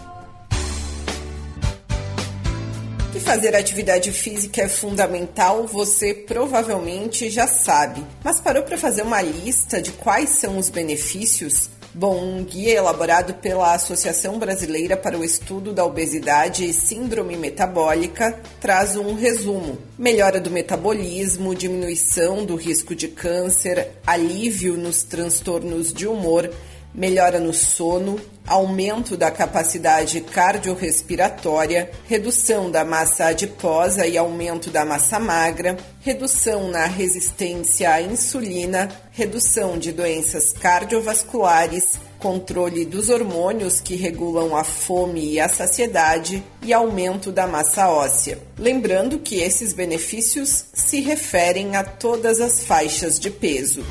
[SPEAKER 17] Que fazer atividade física é fundamental, você provavelmente já sabe. Mas parou para fazer uma lista de quais são os benefícios? Bom, um guia elaborado pela Associação Brasileira para o Estudo da Obesidade e Síndrome Metabólica traz um resumo. Melhora do metabolismo, diminuição do risco de câncer, alívio nos transtornos de humor, melhora no sono, aumento da capacidade cardiorrespiratória, redução da massa adiposa e aumento da massa magra, redução na resistência à insulina, redução de doenças cardiovasculares, controle dos hormônios que regulam a fome e a saciedade e aumento da massa óssea. Lembrando que esses benefícios se referem a todas as faixas de peso.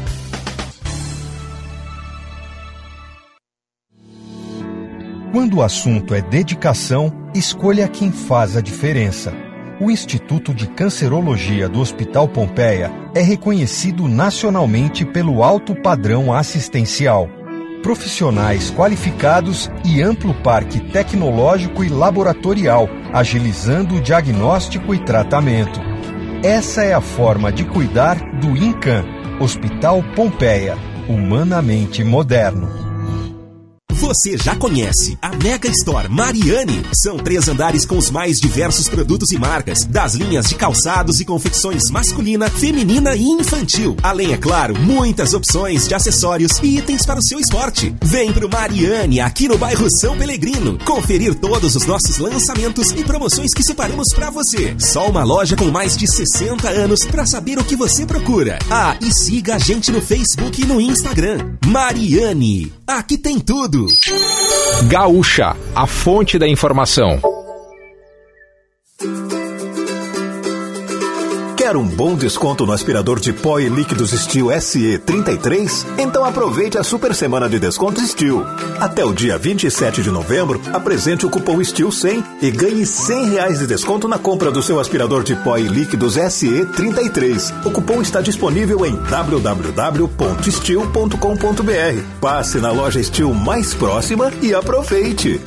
[SPEAKER 18] Quando o assunto é dedicação, escolha quem faz a diferença. O Instituto de Cancerologia do Hospital Pompeia é reconhecido nacionalmente pelo alto padrão assistencial. Profissionais qualificados e amplo parque tecnológico e laboratorial, agilizando o diagnóstico e tratamento. Essa é a forma de cuidar do INCAN, Hospital Pompeia, humanamente moderno.
[SPEAKER 19] Você já conhece a Mega Store Mariani. São 3 andares com os mais diversos produtos e marcas, das linhas de calçados e confecções masculina, feminina e infantil. Além, é claro, muitas opções de acessórios e itens para o seu esporte. Vem pro Mariani, aqui no bairro São Pelegrino, conferir todos os nossos lançamentos e promoções que separamos para você. Só uma loja com mais de 60 anos para saber o que você procura. Ah, e siga a gente no Facebook e no Instagram. Mariani, aqui tem tudo.
[SPEAKER 20] Gaúcha, a fonte da informação.
[SPEAKER 21] Quer um bom desconto no aspirador de pó e líquidos Steel SE33? Então aproveite a super semana de descontos Steel. Até o dia 27 de novembro, apresente o cupom Steel 100 e ganhe R$100 de desconto na compra do seu aspirador de pó e líquidos SE33. O cupom está disponível em www.steel.com.br. Passe na loja Steel mais próxima e aproveite.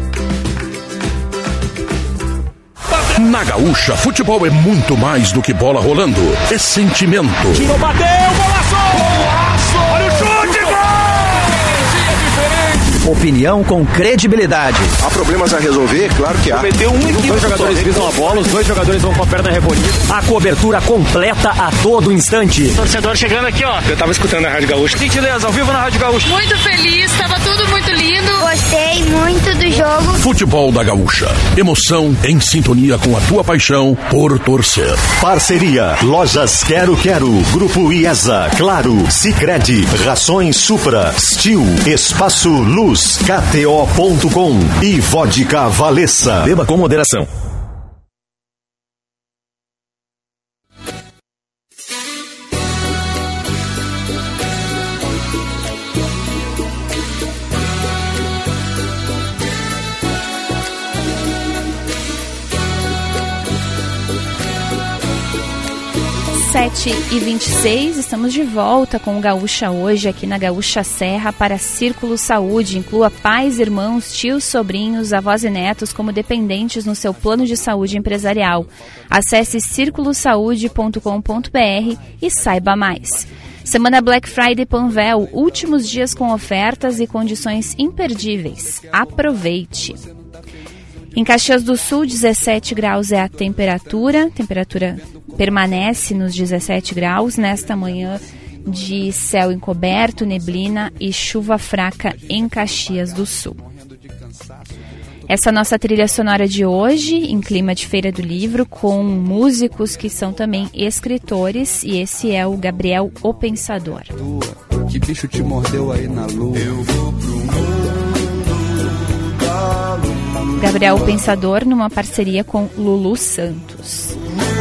[SPEAKER 22] Na Gaúcha, futebol é muito mais do que bola rolando. É sentimento.
[SPEAKER 23] Tirou, bateu, golaço! Golaço! Olha o chute, gol!
[SPEAKER 4] Opinião com credibilidade.
[SPEAKER 5] Há problemas a resolver? Claro que há.
[SPEAKER 23] Cometeu um equívoco. Dois jogadores visam a bola, os dois jogadores vão com a perna recolhida.
[SPEAKER 4] A cobertura completa a todo instante.
[SPEAKER 23] Torcedor chegando aqui, ó. Eu tava escutando a Rádio Gaúcha. Gentileza, ao vivo na Rádio Gaúcha.
[SPEAKER 24] Muito feliz, tava tudo muito lindo.
[SPEAKER 25] Gostei muito do jogo.
[SPEAKER 22] Futebol da Gaúcha. Emoção em sintonia com a tua paixão por torcer.
[SPEAKER 1] Parceria Lojas Quero Quero, Grupo IESA, Claro, Sicredi, Rações Supra, Stil, Espaço Luz, KTO.com e Vodka Valessa.
[SPEAKER 4] Beba com moderação.
[SPEAKER 2] E 26, estamos de volta com o Gaúcha Hoje aqui na Gaúcha Serra para Círculo Saúde. Inclua pais, irmãos, tios, sobrinhos, avós e netos como dependentes no seu plano de saúde empresarial. Acesse circulosaude.com.br e saiba mais. Semana Black Friday Panvel, últimos dias com ofertas e condições imperdíveis. Aproveite! Em Caxias do Sul, 17 graus é a temperatura permanece nos 17 graus nesta manhã de céu encoberto, neblina e chuva fraca em Caxias do Sul. Essa é a nossa trilha sonora de hoje, em clima de Feira do Livro, com músicos que são também escritores, e esse é o Gabriel O Pensador.
[SPEAKER 26] Que bicho te mordeu aí na lua? Eu vou pro mundo da lua.
[SPEAKER 2] Gabriel O Pensador numa parceria com Lulu Santos.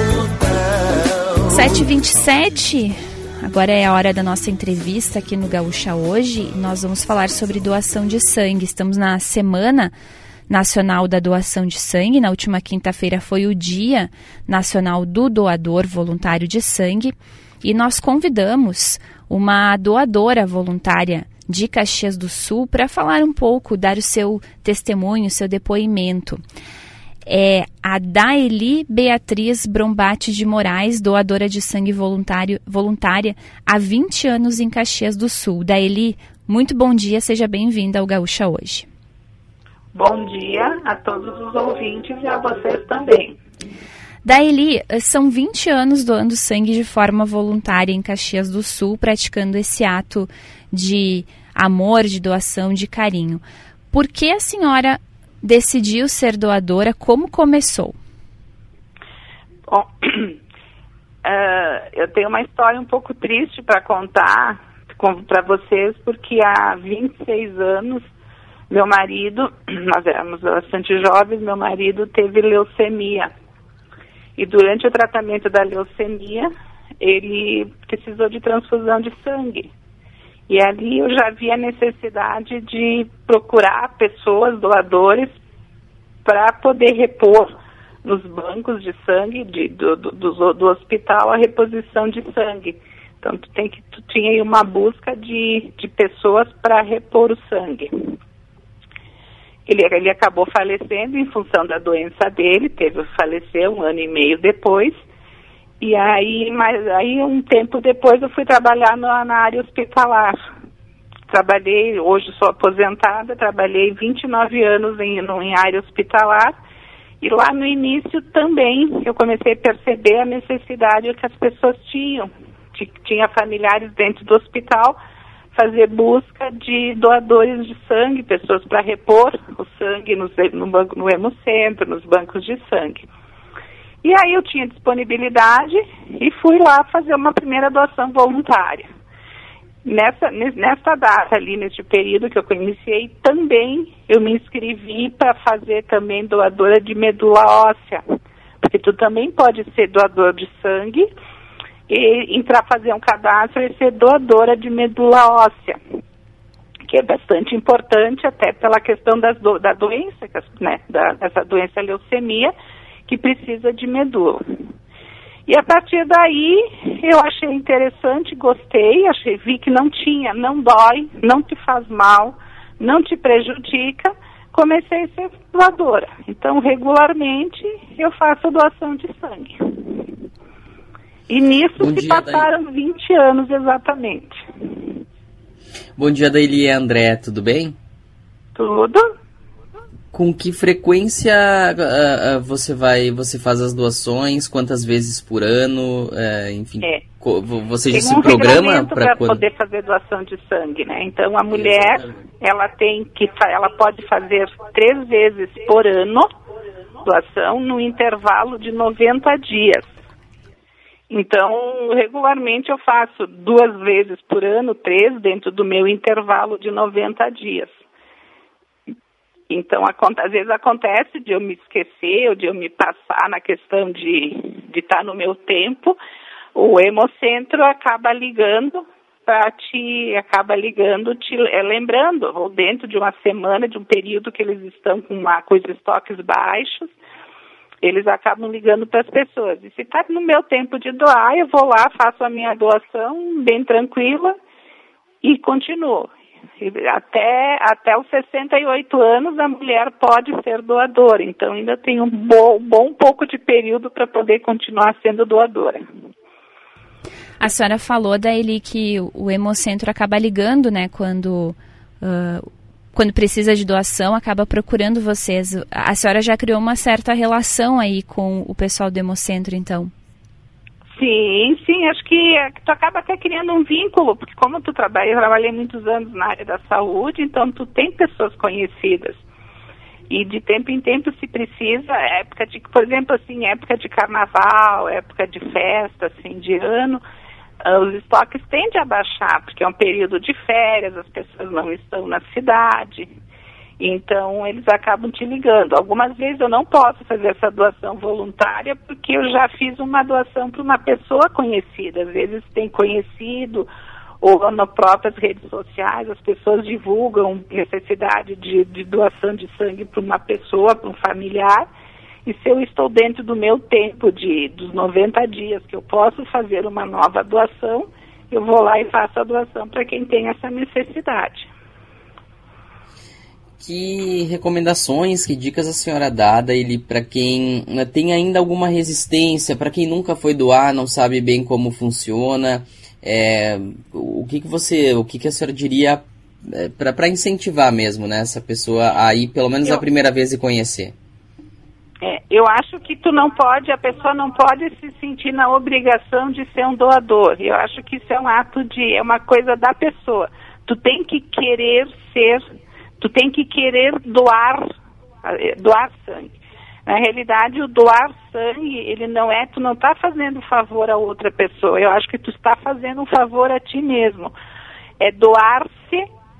[SPEAKER 2] 7h27, agora é a hora da nossa entrevista aqui no Gaúcha Hoje. Nós vamos falar sobre doação de sangue. Estamos na Semana Nacional da Doação de Sangue. Na última quinta-feira foi o Dia Nacional do Doador Voluntário de Sangue. E nós convidamos uma doadora voluntária de Caxias do Sul para falar um pouco, dar o seu testemunho, o seu depoimento. É a Daeli Beatriz Brombate de Moraes, doadora de sangue voluntária há 20 anos em Caxias do Sul. Daeli, muito bom dia, seja bem-vinda ao Gaúcha Hoje.
[SPEAKER 27] Bom dia a todos os ouvintes e a vocês também.
[SPEAKER 2] Daeli, são 20 anos doando sangue de forma voluntária em Caxias do Sul, praticando esse ato de amor, de doação, de carinho. Por que a senhora decidiu ser doadora? Como começou?
[SPEAKER 27] Bom, eu tenho uma história um pouco triste para contar para vocês, porque há 26 anos, meu marido, nós éramos bastante jovens, meu marido teve leucemia. E durante o tratamento da leucemia, ele precisou de transfusão de sangue. E ali eu já vi a necessidade de procurar pessoas, doadores, para poder repor nos bancos de sangue do hospital a reposição de sangue. Então tu tinha aí uma busca de pessoas para repor o sangue. Ele acabou falecendo em função da doença dele, faleceu 1 ano e meio depois. E aí um tempo depois eu fui trabalhar na área hospitalar. Trabalhei, hoje sou aposentada, trabalhei 29 anos em área hospitalar. E lá no início também eu comecei a perceber a necessidade que as pessoas tinham. Tinha familiares dentro do hospital, fazer busca de doadores de sangue, pessoas para repor o sangue no Hemocentro, nos bancos de sangue. E aí eu tinha disponibilidade e fui lá fazer uma primeira doação voluntária. Nessa data ali, nesse período que eu iniciei, também eu me inscrevi para fazer também doadora de medula óssea, porque tu também pode ser doador de sangue e entrar fazer um cadastro e ser doadora de medula óssea, que é bastante importante até pela questão da doença, né, dessa doença leucemia, que precisa de medula. E a partir daí eu achei interessante, gostei, vi que não dói, não te faz mal, não te prejudica, comecei a ser doadora. Então regularmente eu faço doação de sangue. E nisso se passaram 20 anos exatamente.
[SPEAKER 3] Bom dia, Daeli e André, tudo bem?
[SPEAKER 27] Tudo.
[SPEAKER 3] Com que frequência você faz as doações? Quantas vezes por ano? Enfim, você já se programa para
[SPEAKER 27] poder fazer doação de sangue, né? Então a mulher ela pode fazer 3 vezes por ano doação no intervalo de 90 dias. Então regularmente eu faço 2 vezes por ano, 3 dentro do meu intervalo de 90 dias. Então, às vezes acontece de eu me esquecer ou de eu me passar na questão de estar no meu tempo. O Hemocentro acaba ligando, lembrando, ou dentro de uma semana, de um período que eles estão com os estoques baixos, eles acabam ligando para as pessoas. E se está no meu tempo de doar, eu vou lá, faço a minha doação bem tranquila e continuo. Até os 68 anos a mulher pode ser doadora, então ainda tem um bom pouco de período para poder continuar sendo doadora.
[SPEAKER 2] A senhora falou, Daeli, que o Hemocentro acaba ligando, né, quando precisa de doação, acaba procurando vocês. A senhora já criou uma certa relação aí com o pessoal do Hemocentro, então?
[SPEAKER 27] Sim, acho que tu acaba até criando um vínculo, porque como eu trabalhei muitos anos na área da saúde, então tu tem pessoas conhecidas. E de tempo em tempo, se precisa, por exemplo, assim, época de carnaval, época de festa, assim, de ano, os estoques tendem a baixar, porque é um período de férias, as pessoas não estão na cidade. Então, eles acabam te ligando. Algumas vezes eu não posso fazer essa doação voluntária porque eu já fiz uma doação para uma pessoa conhecida. Às vezes tem conhecido ou nas próprias redes sociais as pessoas divulgam necessidade de doação de sangue para uma pessoa, para um familiar. E se eu estou dentro do meu tempo dos 90 dias que eu posso fazer uma nova doação, eu vou lá e faço a doação para quem tem essa necessidade.
[SPEAKER 3] Que recomendações, que dicas a senhora dá, Daeli, para quem tem ainda alguma resistência, para quem nunca foi doar, não sabe bem como funciona, o que a senhora diria para incentivar mesmo, né, essa pessoa a ir pelo menos a primeira vez e conhecer?
[SPEAKER 27] Eu acho que a pessoa não pode se sentir na obrigação de ser um doador. Eu acho que isso é um ato é uma coisa da pessoa. Tu tem que querer doar sangue. Na realidade, o doar sangue, tu não está fazendo um favor a outra pessoa. Eu acho que tu está fazendo um favor a ti mesmo. É doar-se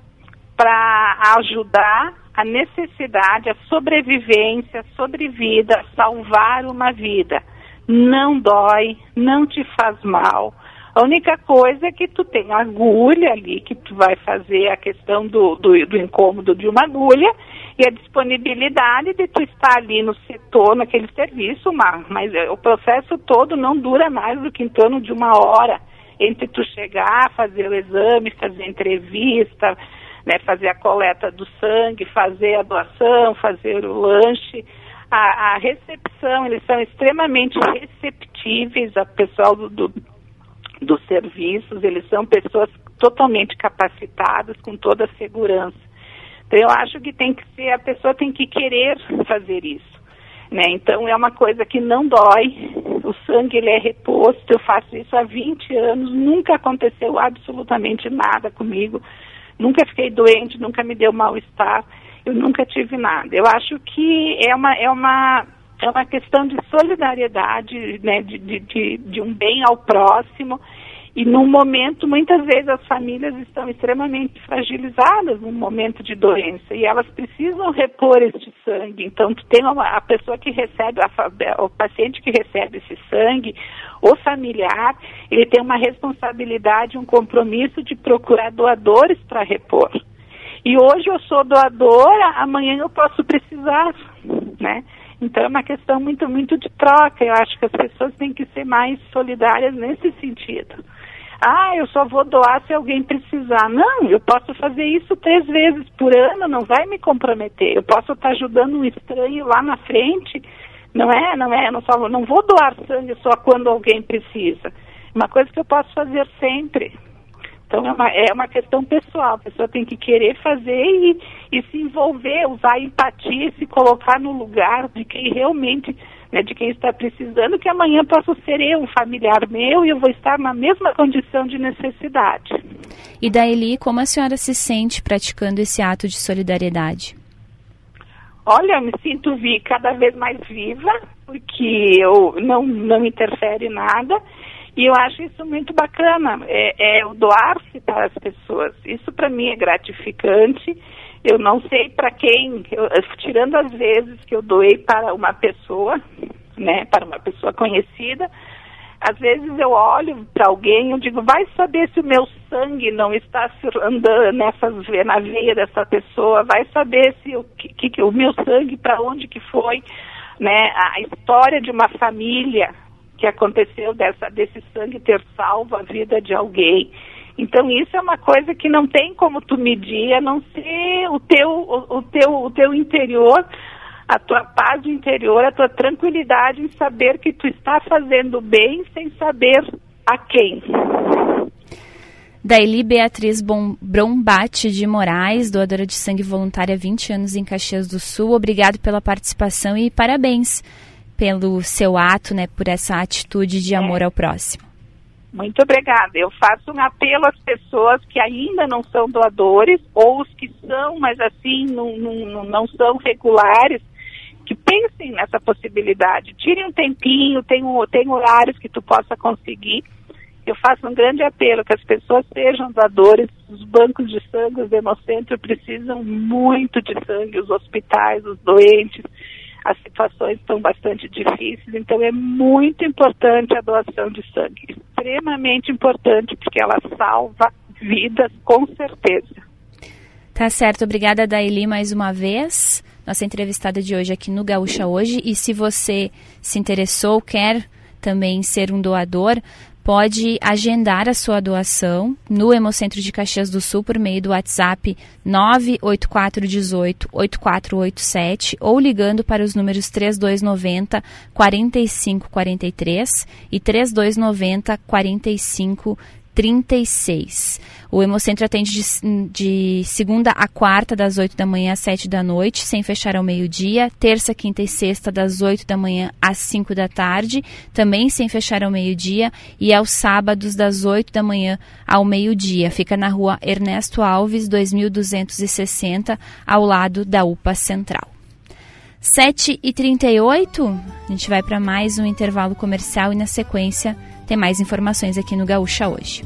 [SPEAKER 27] para ajudar a necessidade, a sobrevivência, a sobrevida, salvar uma vida. Não dói, não te faz mal. A única coisa é que tu tem agulha ali, que tu vai fazer a questão do incômodo de uma agulha e a disponibilidade de tu estar ali no setor, naquele serviço, mas o processo todo não dura mais do que em torno de 1 hora, entre tu chegar, fazer o exame, fazer a entrevista, né, fazer a coleta do sangue, fazer a doação, fazer o lanche. A recepção, eles são extremamente receptíveis, a pessoal dos serviços, eles são pessoas totalmente capacitadas, com toda a segurança. Então eu acho que a pessoa tem que querer fazer isso, né? Então é uma coisa que não dói, o sangue ele é reposto, eu faço isso há 20 anos, nunca aconteceu absolutamente nada comigo, nunca fiquei doente, nunca me deu mal-estar, eu nunca tive nada. Eu acho que é uma questão de solidariedade, né, de um bem ao próximo, e num momento, muitas vezes as famílias estão extremamente fragilizadas num momento de doença, e elas precisam repor este sangue. Então, tu tem a pessoa que recebe, o paciente que recebe esse sangue, o familiar, ele tem uma responsabilidade, um compromisso de procurar doadores para repor. E hoje eu sou doadora, amanhã eu posso precisar, né? Então é uma questão muito, muito de troca. Eu acho que as pessoas têm que ser mais solidárias nesse sentido. Eu só vou doar se alguém precisar. Não, eu posso fazer isso 3 vezes por ano, não vai me comprometer. Eu posso estar ajudando um estranho lá na frente. Não vou doar sangue só quando alguém precisa. Uma coisa que eu posso fazer sempre. Então é uma questão pessoal, a pessoa tem que querer fazer e se envolver, usar a empatia, se colocar no lugar de quem realmente, né, de quem está precisando, que amanhã possa ser eu, um familiar meu, e eu vou estar na mesma condição de necessidade.
[SPEAKER 2] E Daeli, como a senhora se sente praticando esse ato de solidariedade?
[SPEAKER 27] Olha, eu me sinto cada vez mais viva, porque eu não interfere em nada. E eu acho isso muito bacana, o doar-se para as pessoas. Isso para mim é gratificante. Eu não sei para quem, tirando as vezes que eu doei para uma pessoa, né, para uma pessoa conhecida, às vezes eu olho para alguém e eu digo, vai saber se o meu sangue não está andando na veia dessa pessoa, vai saber se o meu sangue, para onde que foi, né, a história de uma família que aconteceu desse sangue ter salvo a vida de alguém. Então isso é uma coisa que não tem como tu medir, a não ser o teu interior, a tua paz interior, a tua tranquilidade em saber que tu está fazendo bem sem saber a quem.
[SPEAKER 2] Daeli Beatriz Brombate de Moraes, doadora de sangue voluntária há 20 anos em Caxias do Sul. Obrigado pela participação e parabéns pelo seu ato, né, por essa atitude de amor ao próximo.
[SPEAKER 27] Muito obrigada. Eu faço um apelo às pessoas que ainda não são doadores, ou os que são, mas assim, não são regulares, que pensem nessa possibilidade. Tirem um tempinho, tem horários que tu possa conseguir. Eu faço um grande apelo que as pessoas sejam doadores. Os bancos de sangue, os Hemocentro precisam muito de sangue, os hospitais, os doentes. As situações estão bastante difíceis, então é muito importante a doação de sangue. Extremamente importante, porque ela salva vidas, com certeza.
[SPEAKER 2] Tá certo, obrigada Daeli mais uma vez, nossa entrevistada de hoje aqui no Gaúcha Hoje. E se você se interessou, quer também ser um doador, pode agendar a sua doação no Hemocentro de Caxias do Sul por meio do WhatsApp 98418-8487 ou ligando para os números 3290 4543 e 3290 4536. O Hemocentro atende de segunda a quarta, das 8 da manhã às 7 da noite, sem fechar ao meio-dia. Terça, quinta e sexta, das 8 da manhã às 5 da tarde, também sem fechar ao meio-dia. E aos sábados, das 8 da manhã ao meio-dia. Fica na rua Ernesto Alves, 2260, ao lado da UPA Central. 7h38, a gente vai para mais um intervalo comercial e na sequência tem mais informações aqui no Gaúcha Hoje.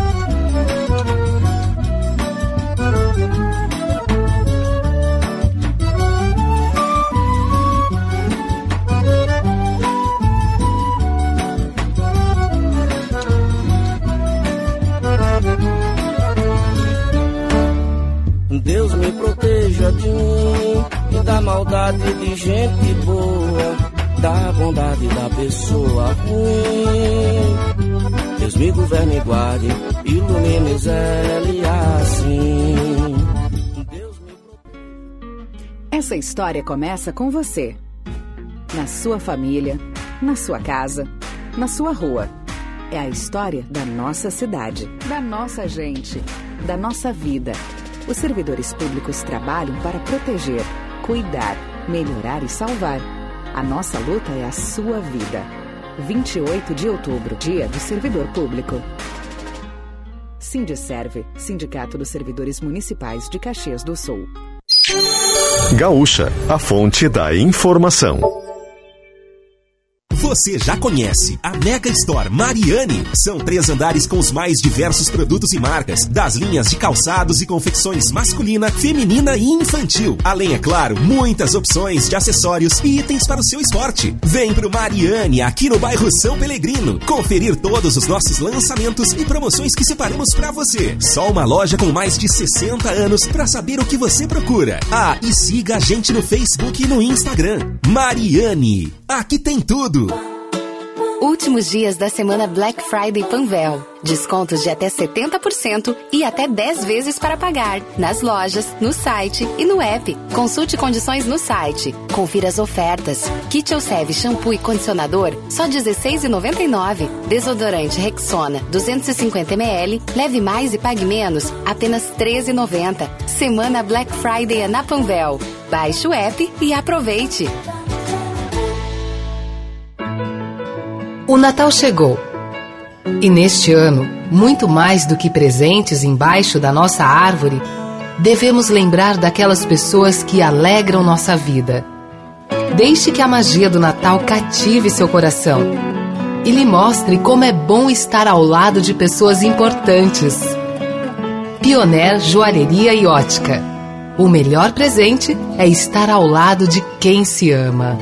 [SPEAKER 6] Deus me proteja de mim e da maldade de gente boa, da bondade da pessoa ruim. Deus me governe e guarde, ilumine e assim.
[SPEAKER 7] Essa história começa com você. Na sua família, na sua casa, na sua rua. É a história da nossa cidade, da nossa gente, da nossa vida. Os servidores públicos trabalham para proteger, cuidar, melhorar e salvar. A nossa luta é a sua vida. 28 de outubro, Dia do Servidor Público. Sindiserve, Sindicato dos Servidores Municipais de Caxias do Sul.
[SPEAKER 1] Gaúcha, a fonte da informação.
[SPEAKER 19] Você já conhece a Mega Store Mariane? São 3 andares com os mais diversos produtos e marcas, das linhas de calçados e confecções masculina, feminina e infantil. Além, é claro, muitas opções de acessórios e itens para o seu esporte. Vem pro Mariane, aqui no bairro São Pelegrino, conferir todos os nossos lançamentos e promoções que separamos para você. Só uma loja com mais de 60 anos para saber o que você procura. Ah, e siga a gente no Facebook e no Instagram. Mariane, aqui tem tudo.
[SPEAKER 8] Últimos dias da semana Black Friday Panvel. Descontos de até 70% e até 10 vezes para pagar. Nas lojas, no site e no app. Consulte condições no site. Confira as ofertas. Kit Elseve shampoo e condicionador, só R$ 16,99. Desodorante Rexona, 250 ml. Leve mais e pague menos, apenas R$ 13,90. Semana Black Friday é na Panvel. Baixe o app e aproveite.
[SPEAKER 9] O Natal chegou. E neste ano, muito mais do que presentes embaixo da nossa árvore, devemos lembrar daquelas pessoas que alegram nossa vida. Deixe que a magia do Natal cative seu coração e lhe mostre como é bom estar ao lado de pessoas importantes. Pioneer Joalheria e Ótica. O melhor presente é estar ao lado de quem se ama.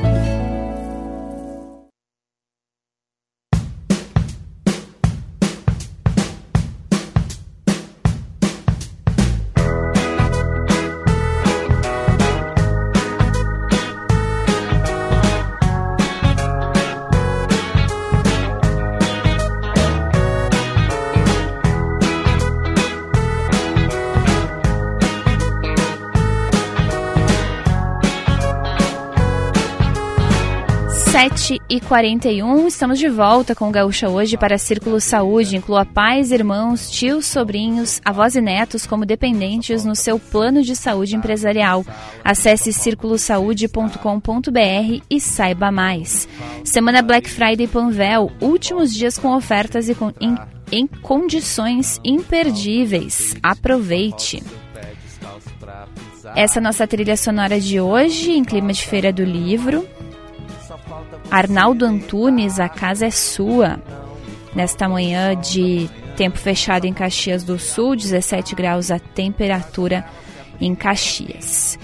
[SPEAKER 2] E 41, estamos de volta com o Gaúcha Hoje para Círculo Saúde. Inclua pais, irmãos, tios, sobrinhos, avós e netos como dependentes no seu plano de saúde empresarial. Acesse circulosaude.com.br e saiba mais. Semana Black Friday Panvel, últimos dias com ofertas em condições imperdíveis. Aproveite! Essa é a nossa trilha sonora de hoje, em clima de Feira do Livro. Arnaldo Antunes, a casa é sua. Nesta manhã de tempo fechado em Caxias do Sul, 17 graus a temperatura em Caxias.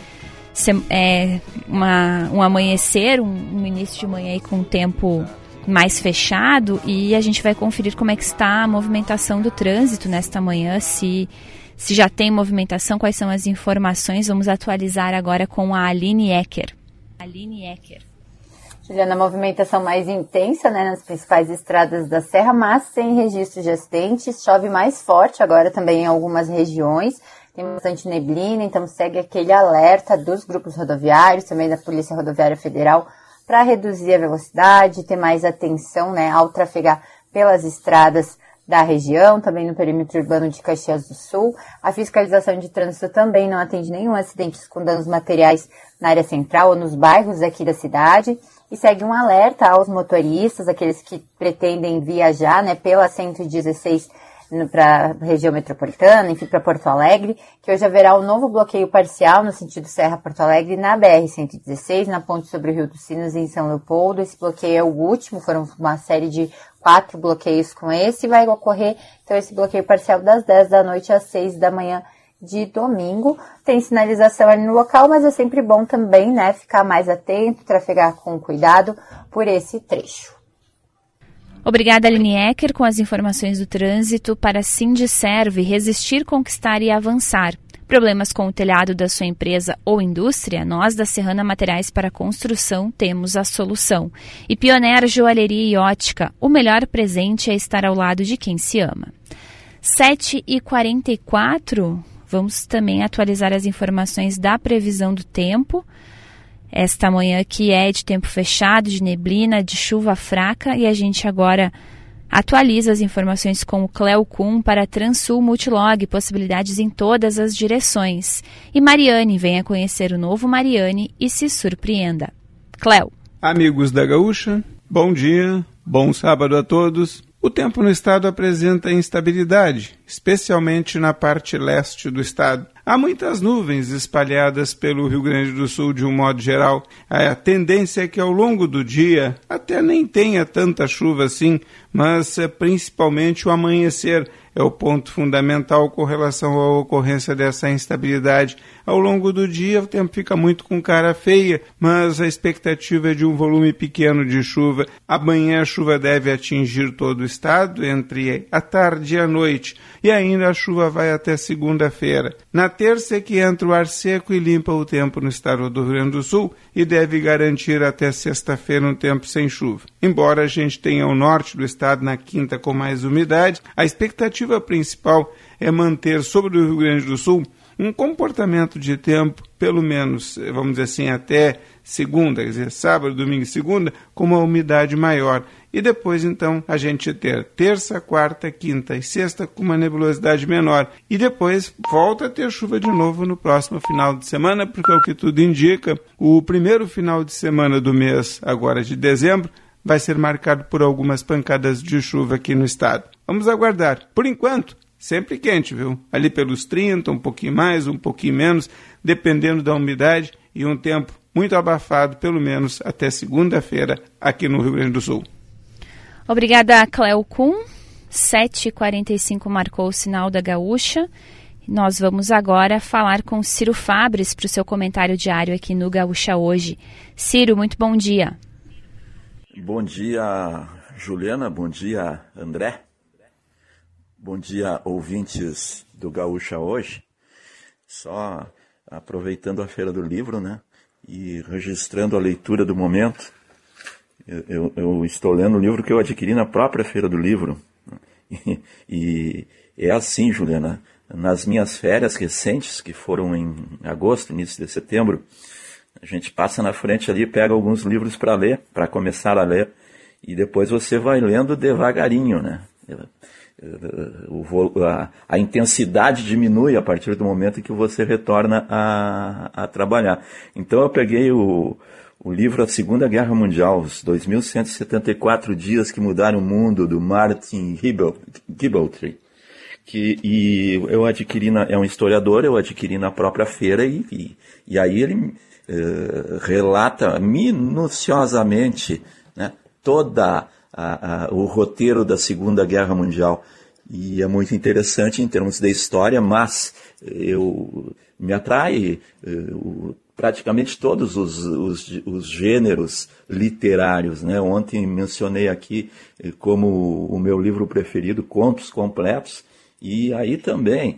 [SPEAKER 2] Um amanhecer, um início de manhã aí com tempo mais fechado, e a gente vai conferir como é que está a movimentação do trânsito nesta manhã, se já tem movimentação, quais são as informações. Vamos atualizar agora com a Aline Ecker.
[SPEAKER 13] Juliana, a movimentação mais intensa, né, nas principais estradas da Serra, mas sem registro de acidentes. Chove mais forte agora também em algumas regiões. Tem bastante neblina, então segue aquele alerta dos grupos rodoviários, também da Polícia Rodoviária Federal, para reduzir a velocidade, ter mais atenção, né, ao trafegar pelas estradas da região, também no perímetro urbano de Caxias do Sul. A fiscalização de trânsito também não atende nenhum acidente com danos materiais na área central ou nos bairros aqui da cidade. E segue um alerta aos motoristas, aqueles que pretendem viajar, né, pela 116 para a região metropolitana, enfim, para Porto Alegre, que hoje haverá um novo bloqueio parcial no sentido Serra-Porto Alegre na BR-116, na ponte sobre o Rio dos Sinos, em São Leopoldo. Esse bloqueio é o último, foram uma série de 4 bloqueios com esse, e vai ocorrer, então, esse bloqueio parcial das 10 da noite às 6 da manhã de domingo. Tem sinalização ali no local, mas é sempre bom também, né, ficar mais atento, trafegar com cuidado por esse trecho.
[SPEAKER 2] Obrigada, Aline Ecker, com as informações do trânsito. Para Sindiserve, resistir, conquistar e avançar. Problemas com o telhado da sua empresa ou indústria? Nós, da Serrana Materiais para Construção, temos a solução. E Pioneer Joalheria e Ótica, o melhor presente é estar ao lado de quem se ama. 7h44, vamos também atualizar as informações da previsão do tempo. Esta manhã que é de tempo fechado, de neblina, de chuva fraca, e a gente agora atualiza as informações com o Cleo Kuhn para Transul Multilog, possibilidades em todas as direções. E Mariane, venha conhecer o novo Mariane e se surpreenda. Cleo.
[SPEAKER 16] Amigos da Gaúcha, bom dia, bom sábado a todos. O tempo no estado apresenta instabilidade, especialmente na parte leste do estado. Há muitas nuvens espalhadas pelo Rio Grande do Sul de um modo geral. A tendência é que ao longo do dia até nem tenha tanta chuva assim, mas principalmente o amanhecer é o ponto fundamental com relação à ocorrência dessa instabilidade. Ao longo do dia o tempo fica muito com cara feia, mas a expectativa é de um volume pequeno de chuva. Amanhã a chuva deve atingir todo o estado, entre a tarde e a noite, e ainda a chuva vai até segunda-feira. Na terça é que entra o ar seco e limpa o tempo no estado do Rio Grande do Sul e deve garantir até sexta-feira um tempo sem chuva. Embora a gente tenha o norte do estado na quinta com mais umidade, a expectativa principal é manter sobre o Rio Grande do Sul um comportamento de tempo, pelo menos, vamos dizer assim, até segunda, quer dizer, sábado, domingo e segunda, com uma umidade maior. E depois, então, a gente ter terça, quarta, quinta e sexta com uma nebulosidade menor. E depois volta a ter chuva de novo no próximo final de semana, porque é o que tudo indica, o primeiro final de semana do mês, agora de dezembro, vai ser marcado por algumas pancadas de chuva aqui no estado. Vamos aguardar. Por enquanto, sempre quente, viu? Ali pelos 30, um pouquinho mais, um pouquinho menos, dependendo da umidade, e um tempo muito abafado, pelo menos até segunda-feira, aqui no Rio Grande do Sul.
[SPEAKER 2] Obrigada, Cleo Kuhn. 7h45 marcou o sinal da Gaúcha. Nós vamos agora falar com Ciro Fabres para o seu comentário diário aqui no Gaúcha Hoje. Ciro, muito bom dia.
[SPEAKER 10] Bom dia, Juliana. Bom dia, André. Bom dia, ouvintes do Gaúcha Hoje. Só aproveitando a Feira do Livro, né, e registrando a leitura do momento. Eu estou lendo o livro que eu adquiri na própria Feira do Livro. E é assim, Juliana, nas minhas férias recentes, que foram em agosto, início de setembro, a gente passa na frente ali, pega alguns livros para ler, para começar a ler, e depois você vai lendo devagarinho, né? A intensidade diminui a partir do momento em que você retorna a trabalhar. Então eu peguei o livro A Segunda Guerra Mundial, os 2.174 dias que mudaram o mundo, do Martin Gibbeltree, e eu adquiri, é um historiador, eu adquiri na própria feira, e aí ele relata minuciosamente, né, toda o roteiro da Segunda Guerra Mundial. E é muito interessante em termos de história, mas me atrai praticamente todos os gêneros literários, né? Ontem mencionei aqui como o meu livro preferido, Contos Completos, e aí também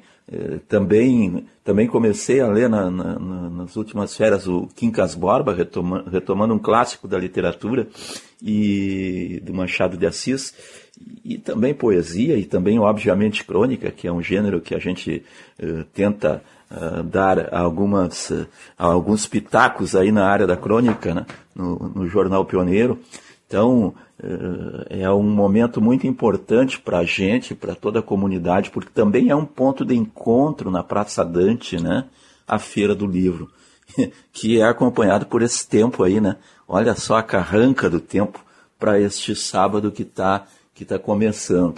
[SPEAKER 10] comecei a ler nas últimas férias o Quincas Borba, retomando um clássico da literatura, e do Machado de Assis, e também poesia, e também, obviamente, crônica, que é um gênero que a gente tenta dar alguns pitacos aí na área da crônica, né, no Jornal Pioneiro. Então, é um momento muito importante para a gente, para toda a comunidade, porque também é um ponto de encontro na Praça Dante, né, a Feira do Livro, que é acompanhado por esse tempo aí, né? Olha só a carranca do tempo para este sábado que está começando.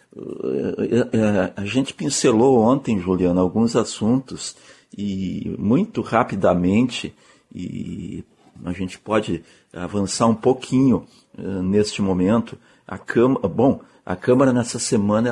[SPEAKER 10] A gente pincelou ontem, Juliana, alguns assuntos, e muito rapidamente, e a gente pode avançar um pouquinho neste momento. A Câmara nessa semana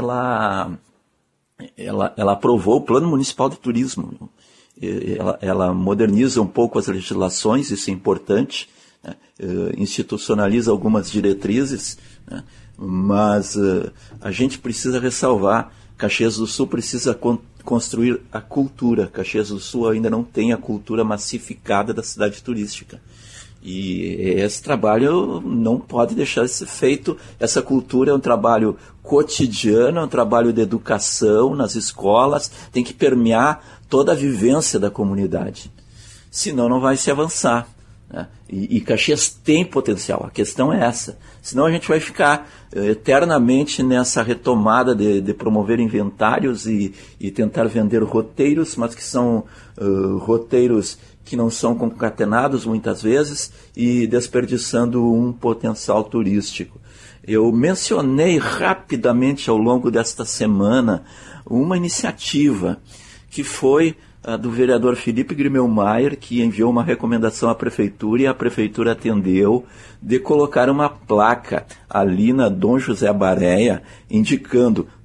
[SPEAKER 10] ela aprovou o Plano Municipal de Turismo. Ela moderniza um pouco as legislações, isso é importante, né? Institucionaliza algumas diretrizes, né? Mas a gente precisa ressalvar, Caxias do Sul precisa construir a cultura. Caxias do Sul ainda não tem a cultura massificada da cidade turística. E esse trabalho não pode deixar de ser feito. Essa cultura é um trabalho cotidiano, é um trabalho de educação nas escolas, tem que permear toda a vivência da comunidade. Senão não vai se avançar, né? E Caxias tem potencial, a questão é essa. Senão a gente vai ficar eternamente nessa retomada de promover inventários e tentar vender roteiros, mas que são roteiros que não são concatenados muitas vezes, e desperdiçando um potencial turístico. Eu mencionei rapidamente ao longo desta semana uma iniciativa que foi a do vereador Felipe Grimmelmaier, que enviou uma recomendação à prefeitura, e a prefeitura atendeu, de colocar uma placa ali na Dom José Bareia, indicando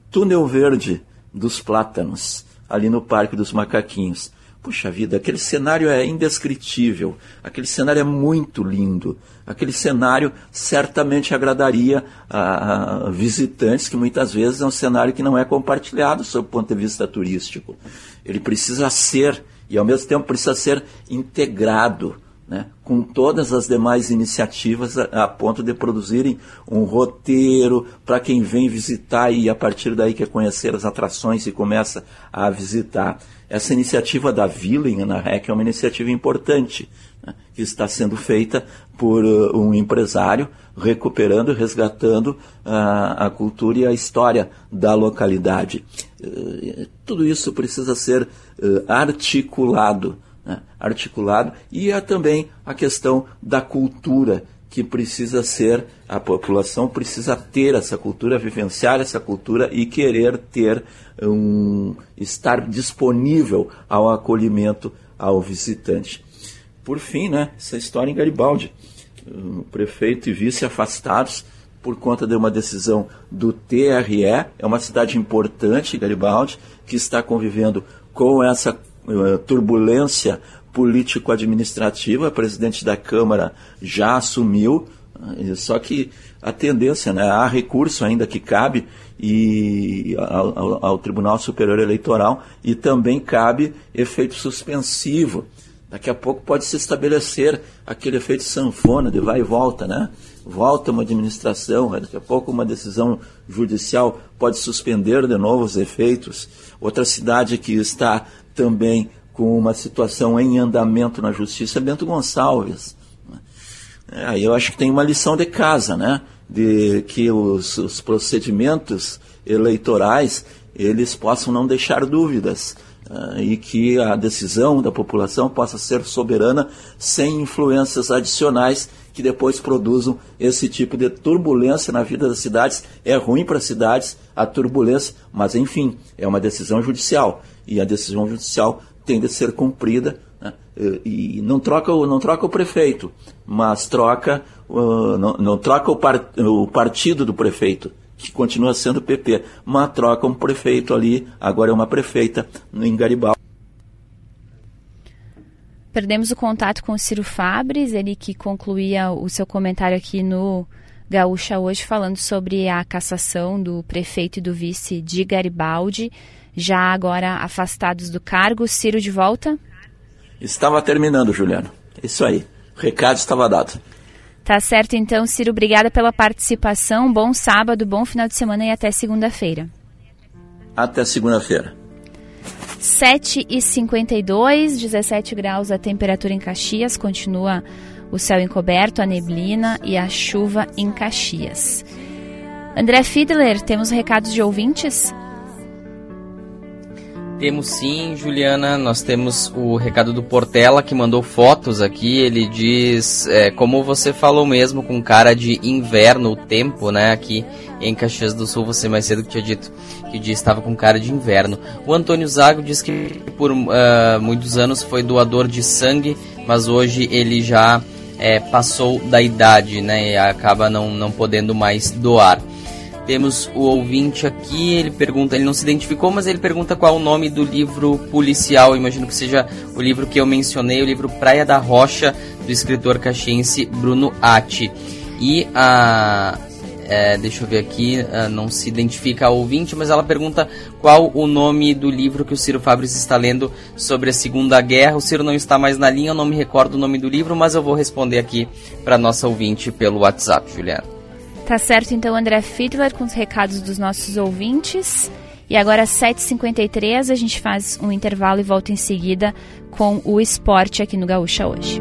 [SPEAKER 10] túnel verde dos plátanos, ali no Parque dos Macaquinhos. Puxa vida, aquele cenário é indescritível, aquele cenário é muito lindo, aquele cenário certamente agradaria a visitantes, que muitas vezes é um cenário que não é compartilhado sob o ponto de vista turístico. Ele precisa ser, e ao mesmo tempo precisa ser integrado, né, com todas as demais iniciativas a ponto de produzirem um roteiro para quem vem visitar e a partir daí quer conhecer as atrações e começa a visitar. Essa iniciativa da Vila em Anarrec é uma iniciativa importante, né, que está sendo feita por um empresário recuperando, resgatando a cultura e a história da localidade. Tudo isso precisa ser articulado, né, e há também a questão da cultura, que precisa ser, a população precisa ter essa cultura, vivenciar essa cultura e querer ter estar disponível ao acolhimento ao visitante. Por fim, né, essa história em Garibaldi, o prefeito e vice afastados por conta de uma decisão do TRE, é uma cidade importante, Garibaldi, que está convivendo com essa turbulência político-administrativa. O presidente da Câmara já assumiu, só que a tendência, né, há recurso ainda que cabe ao Tribunal Superior Eleitoral e também cabe efeito suspensivo. Daqui a pouco pode se estabelecer aquele efeito sanfona de vai e volta, né? Volta uma administração, daqui a pouco uma decisão judicial pode suspender de novo os efeitos. Outra cidade que está também com uma situação em andamento na justiça é Bento Gonçalves. Aí eu acho que tem uma lição de casa, né? De que os procedimentos eleitorais eles possam não deixar dúvidas. E que a decisão da população possa ser soberana sem influências adicionais que depois produzam esse tipo de turbulência na vida das cidades. É ruim para as cidades a turbulência, mas enfim, é uma decisão judicial e a decisão judicial tem de ser cumprida, né? E não troca o prefeito, mas não troca o partido do prefeito, que continua sendo o PP, mas troca um prefeito ali, agora é uma prefeita em Garibaldi.
[SPEAKER 2] Perdemos o contato com o Ciro Fabres, ele que concluía o seu comentário aqui no Gaúcha hoje, falando sobre a cassação do prefeito e do vice de Garibaldi, já agora afastados do cargo. Ciro, de volta?
[SPEAKER 10] Estava terminando, Juliano. Isso aí, o recado estava dado.
[SPEAKER 2] Tá certo, então, Ciro, obrigada pela participação. Bom sábado, bom final de semana e até segunda-feira.
[SPEAKER 10] Até segunda-feira.
[SPEAKER 2] 7h52, 17 graus a temperatura em Caxias. Continua o céu encoberto, a neblina e a chuva em Caxias. André Fiedler, temos recados de ouvintes?
[SPEAKER 3] Temos sim, Juliana, nós temos o recado do Portela, que mandou fotos aqui. Ele diz, como você falou mesmo, com cara de inverno, o tempo, né, aqui em Caxias do Sul, você mais cedo que tinha dito que o dia estava com cara de inverno. O Antônio Zago diz que por muitos anos foi doador de sangue, mas hoje ele já passou da idade, né, e acaba não podendo mais doar. Temos o ouvinte aqui, ele pergunta, ele não se identificou, mas ele pergunta qual o nome do livro policial. Eu imagino que seja o livro que eu mencionei, o livro Praia da Rocha, do escritor caxiense Bruno Atti. E deixa eu ver aqui, não se identifica a ouvinte, mas ela pergunta qual o nome do livro que o Ciro Fabres está lendo sobre a Segunda Guerra. O Ciro não está mais na linha, eu não me recordo o nome do livro, mas eu vou responder aqui para nossa ouvinte pelo WhatsApp, Juliana.
[SPEAKER 2] Tá certo, então, André Fiedler com os recados dos nossos ouvintes. E agora, às 7h53, a gente faz um intervalo e volta em seguida com o esporte aqui no Gaúcha hoje.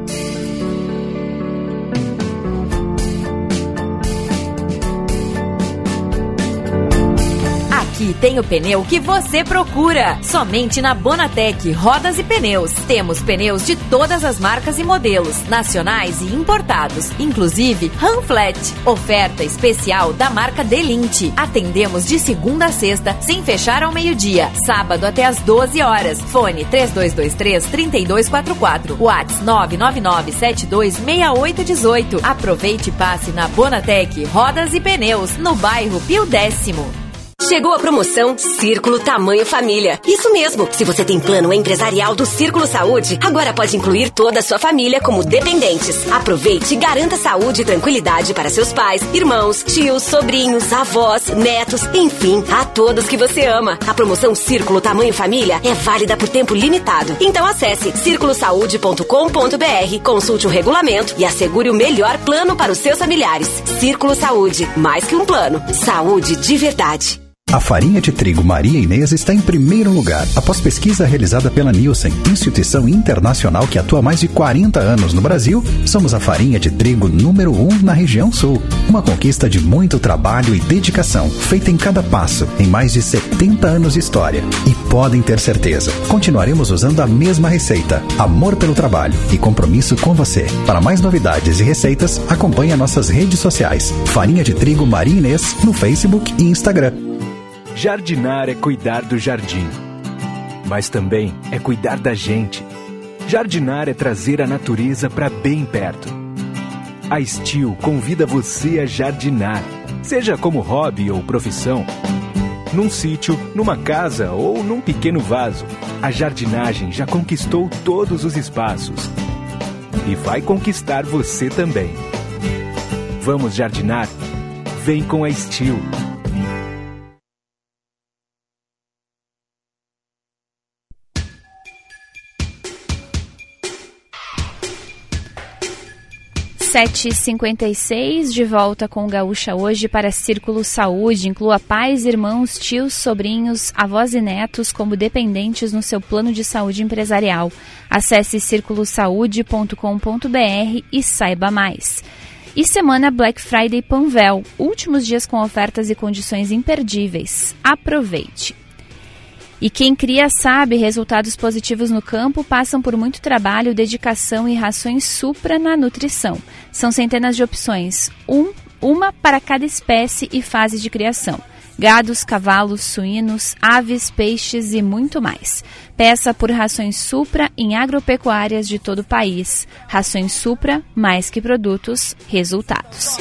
[SPEAKER 11] Aqui tem o pneu que você procura. Somente na Bonatec Rodas e Pneus. Temos pneus de todas as marcas e modelos, nacionais e importados, inclusive Ranflat. Oferta especial da marca Delinte. Atendemos de segunda a sexta, sem fechar ao meio-dia. Sábado até às 12 horas. Fone 3223-3244. WhatsApp 999726818. Aproveite e passe na Bonatec Rodas e Pneus, no bairro Pio Décimo.
[SPEAKER 12] Chegou a promoção Círculo Tamanho Família. Isso mesmo, se você tem plano empresarial do Círculo Saúde, agora pode incluir toda a sua família como dependentes. Aproveite e garanta saúde e tranquilidade para seus pais, irmãos, tios, sobrinhos, avós, netos, enfim, a todos que você ama. A promoção Círculo Tamanho Família é válida por tempo limitado. Então acesse circulosaude.com.br, consulte o regulamento e assegure o melhor plano para os seus familiares. Círculo Saúde, mais que um plano, saúde de verdade.
[SPEAKER 14] A farinha de trigo Maria Inês está em primeiro lugar, após pesquisa realizada pela Nielsen, instituição internacional que atua há mais de 40 anos no Brasil. Somos a farinha de trigo número 1 na região sul. Uma conquista de muito trabalho e dedicação, feita em cada passo, em mais de 70 anos de história. E podem ter certeza, continuaremos usando a mesma receita, amor pelo trabalho e compromisso com você. Para mais novidades e receitas, acompanhe nossas redes sociais. Farinha de trigo Maria Inês no Facebook e Instagram.
[SPEAKER 15] Jardinar é cuidar do jardim, mas também é cuidar da gente. Jardinar é trazer a natureza para bem perto. A Steel convida você a jardinar, seja como hobby ou profissão. Num sítio, numa casa ou num pequeno vaso, a jardinagem já conquistou todos os espaços. E vai conquistar você também. Vamos jardinar? Vem com a Steel.
[SPEAKER 2] (7h56), de volta com o Gaúcha hoje para Círculo Saúde. Inclua pais, irmãos, tios, sobrinhos, avós e netos como dependentes no seu plano de saúde empresarial. Acesse circulosaude.com.br e saiba mais. E semana Black Friday Panvel, últimos dias com ofertas e condições imperdíveis. Aproveite! E quem cria sabe, resultados positivos no campo passam por muito trabalho, dedicação e rações Supra na nutrição. São centenas de opções, uma para cada espécie e fase de criação. Gados, cavalos, suínos, aves, peixes e muito mais. Peça por Rações Supra em agropecuárias de todo o país. Rações Supra, mais que produtos, resultados.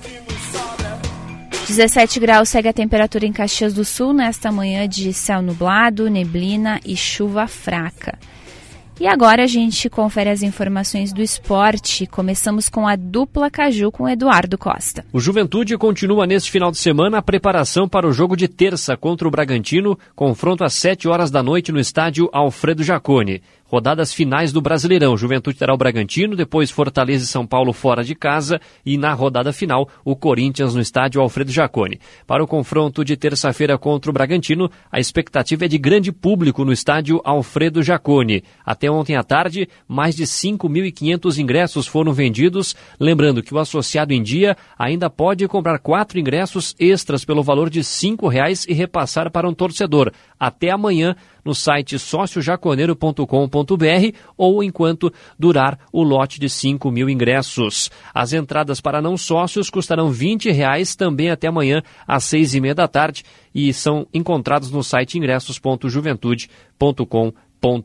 [SPEAKER 2] 17 graus segue a temperatura em Caxias do Sul nesta manhã de céu nublado, neblina e chuva fraca. E agora a gente confere as informações do esporte. Começamos com a dupla Caju com Eduardo Costa.
[SPEAKER 17] O Juventude continua neste final de semana a preparação para o jogo de terça contra o Bragantino, confronto às 7 horas da noite no estádio Alfredo Jaconi. Rodadas finais do Brasileirão. Juventude terá o Bragantino, depois Fortaleza e São Paulo fora de casa e na rodada final o Corinthians no estádio Alfredo Jaconi. Para o confronto de terça-feira contra o Bragantino, a expectativa é de grande público no estádio Alfredo Jaconi. Até ontem à tarde, mais de 5.500 ingressos foram vendidos. Lembrando que o associado em dia ainda pode comprar 4 ingressos extras pelo valor de R$ 5,00 e repassar para um torcedor. Até amanhã, no site sociojaconeiro.com.br ou enquanto durar o lote de 5.000 ingressos. As entradas para não sócios custarão R$ 20,00 também até amanhã às 6h30 da tarde e são encontrados no site ingressos.juventude.com.br.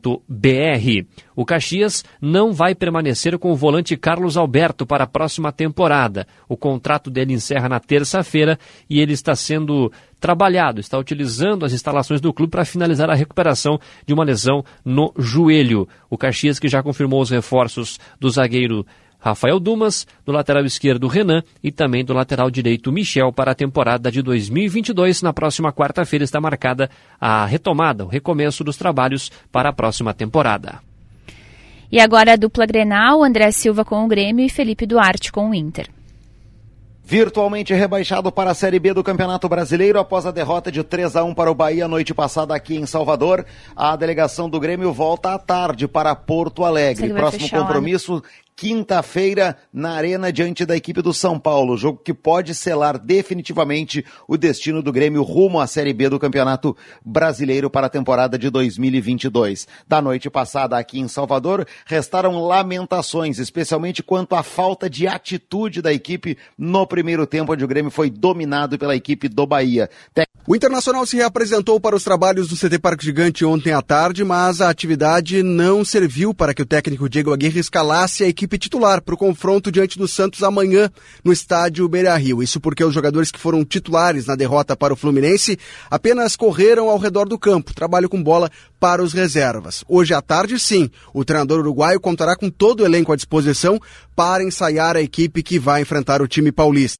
[SPEAKER 17] O Caxias não vai permanecer com o volante Carlos Alberto para a próxima temporada. O contrato dele encerra na terça-feira e ele está sendo trabalhado, está utilizando as instalações do clube para finalizar a recuperação de uma lesão no joelho. O Caxias, que já confirmou os reforços do zagueiro Rafael Dumas, do lateral esquerdo Renan e também do lateral direito Michel para a temporada de 2022. Na próxima quarta-feira está marcada a retomada, o recomeço dos trabalhos para a próxima temporada.
[SPEAKER 2] E agora a dupla Grenal, André Silva com o Grêmio e Felipe Duarte com o Inter.
[SPEAKER 18] Virtualmente rebaixado para a Série B do Campeonato Brasileiro após a derrota de 3-1 para o Bahia noite passada aqui em Salvador, a delegação do Grêmio volta à tarde para Porto Alegre. Próximo compromisso, quinta-feira, na Arena, diante da equipe do São Paulo. Jogo que pode selar definitivamente o destino do Grêmio rumo à Série B do Campeonato Brasileiro para a temporada de 2022. Da noite passada aqui em Salvador, restaram lamentações, especialmente quanto à falta de atitude da equipe no primeiro tempo, onde o Grêmio foi dominado pela equipe do Bahia.
[SPEAKER 20] O Internacional se reapresentou para os trabalhos do CT Parque Gigante ontem à tarde, mas a atividade não serviu para que o técnico Diego Aguirre escalasse a equipe equipe titular para o confronto diante do Santos amanhã no estádio Beira-Rio. Isso porque os jogadores que foram titulares na derrota para o Fluminense apenas correram ao redor do campo, trabalho com bola para os reservas. Hoje à tarde, sim, o treinador uruguaio contará com todo o elenco à disposição para ensaiar a equipe que vai enfrentar o time paulista.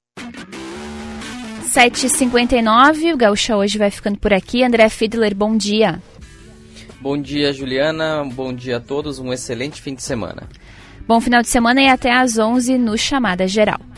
[SPEAKER 2] 7h59, o Gaúcha hoje vai ficando por aqui. André Fiedler, bom dia.
[SPEAKER 3] Bom dia, Juliana. Bom dia a todos. Um excelente fim de semana.
[SPEAKER 2] Bom final de semana e até às 11 no Chamada Geral.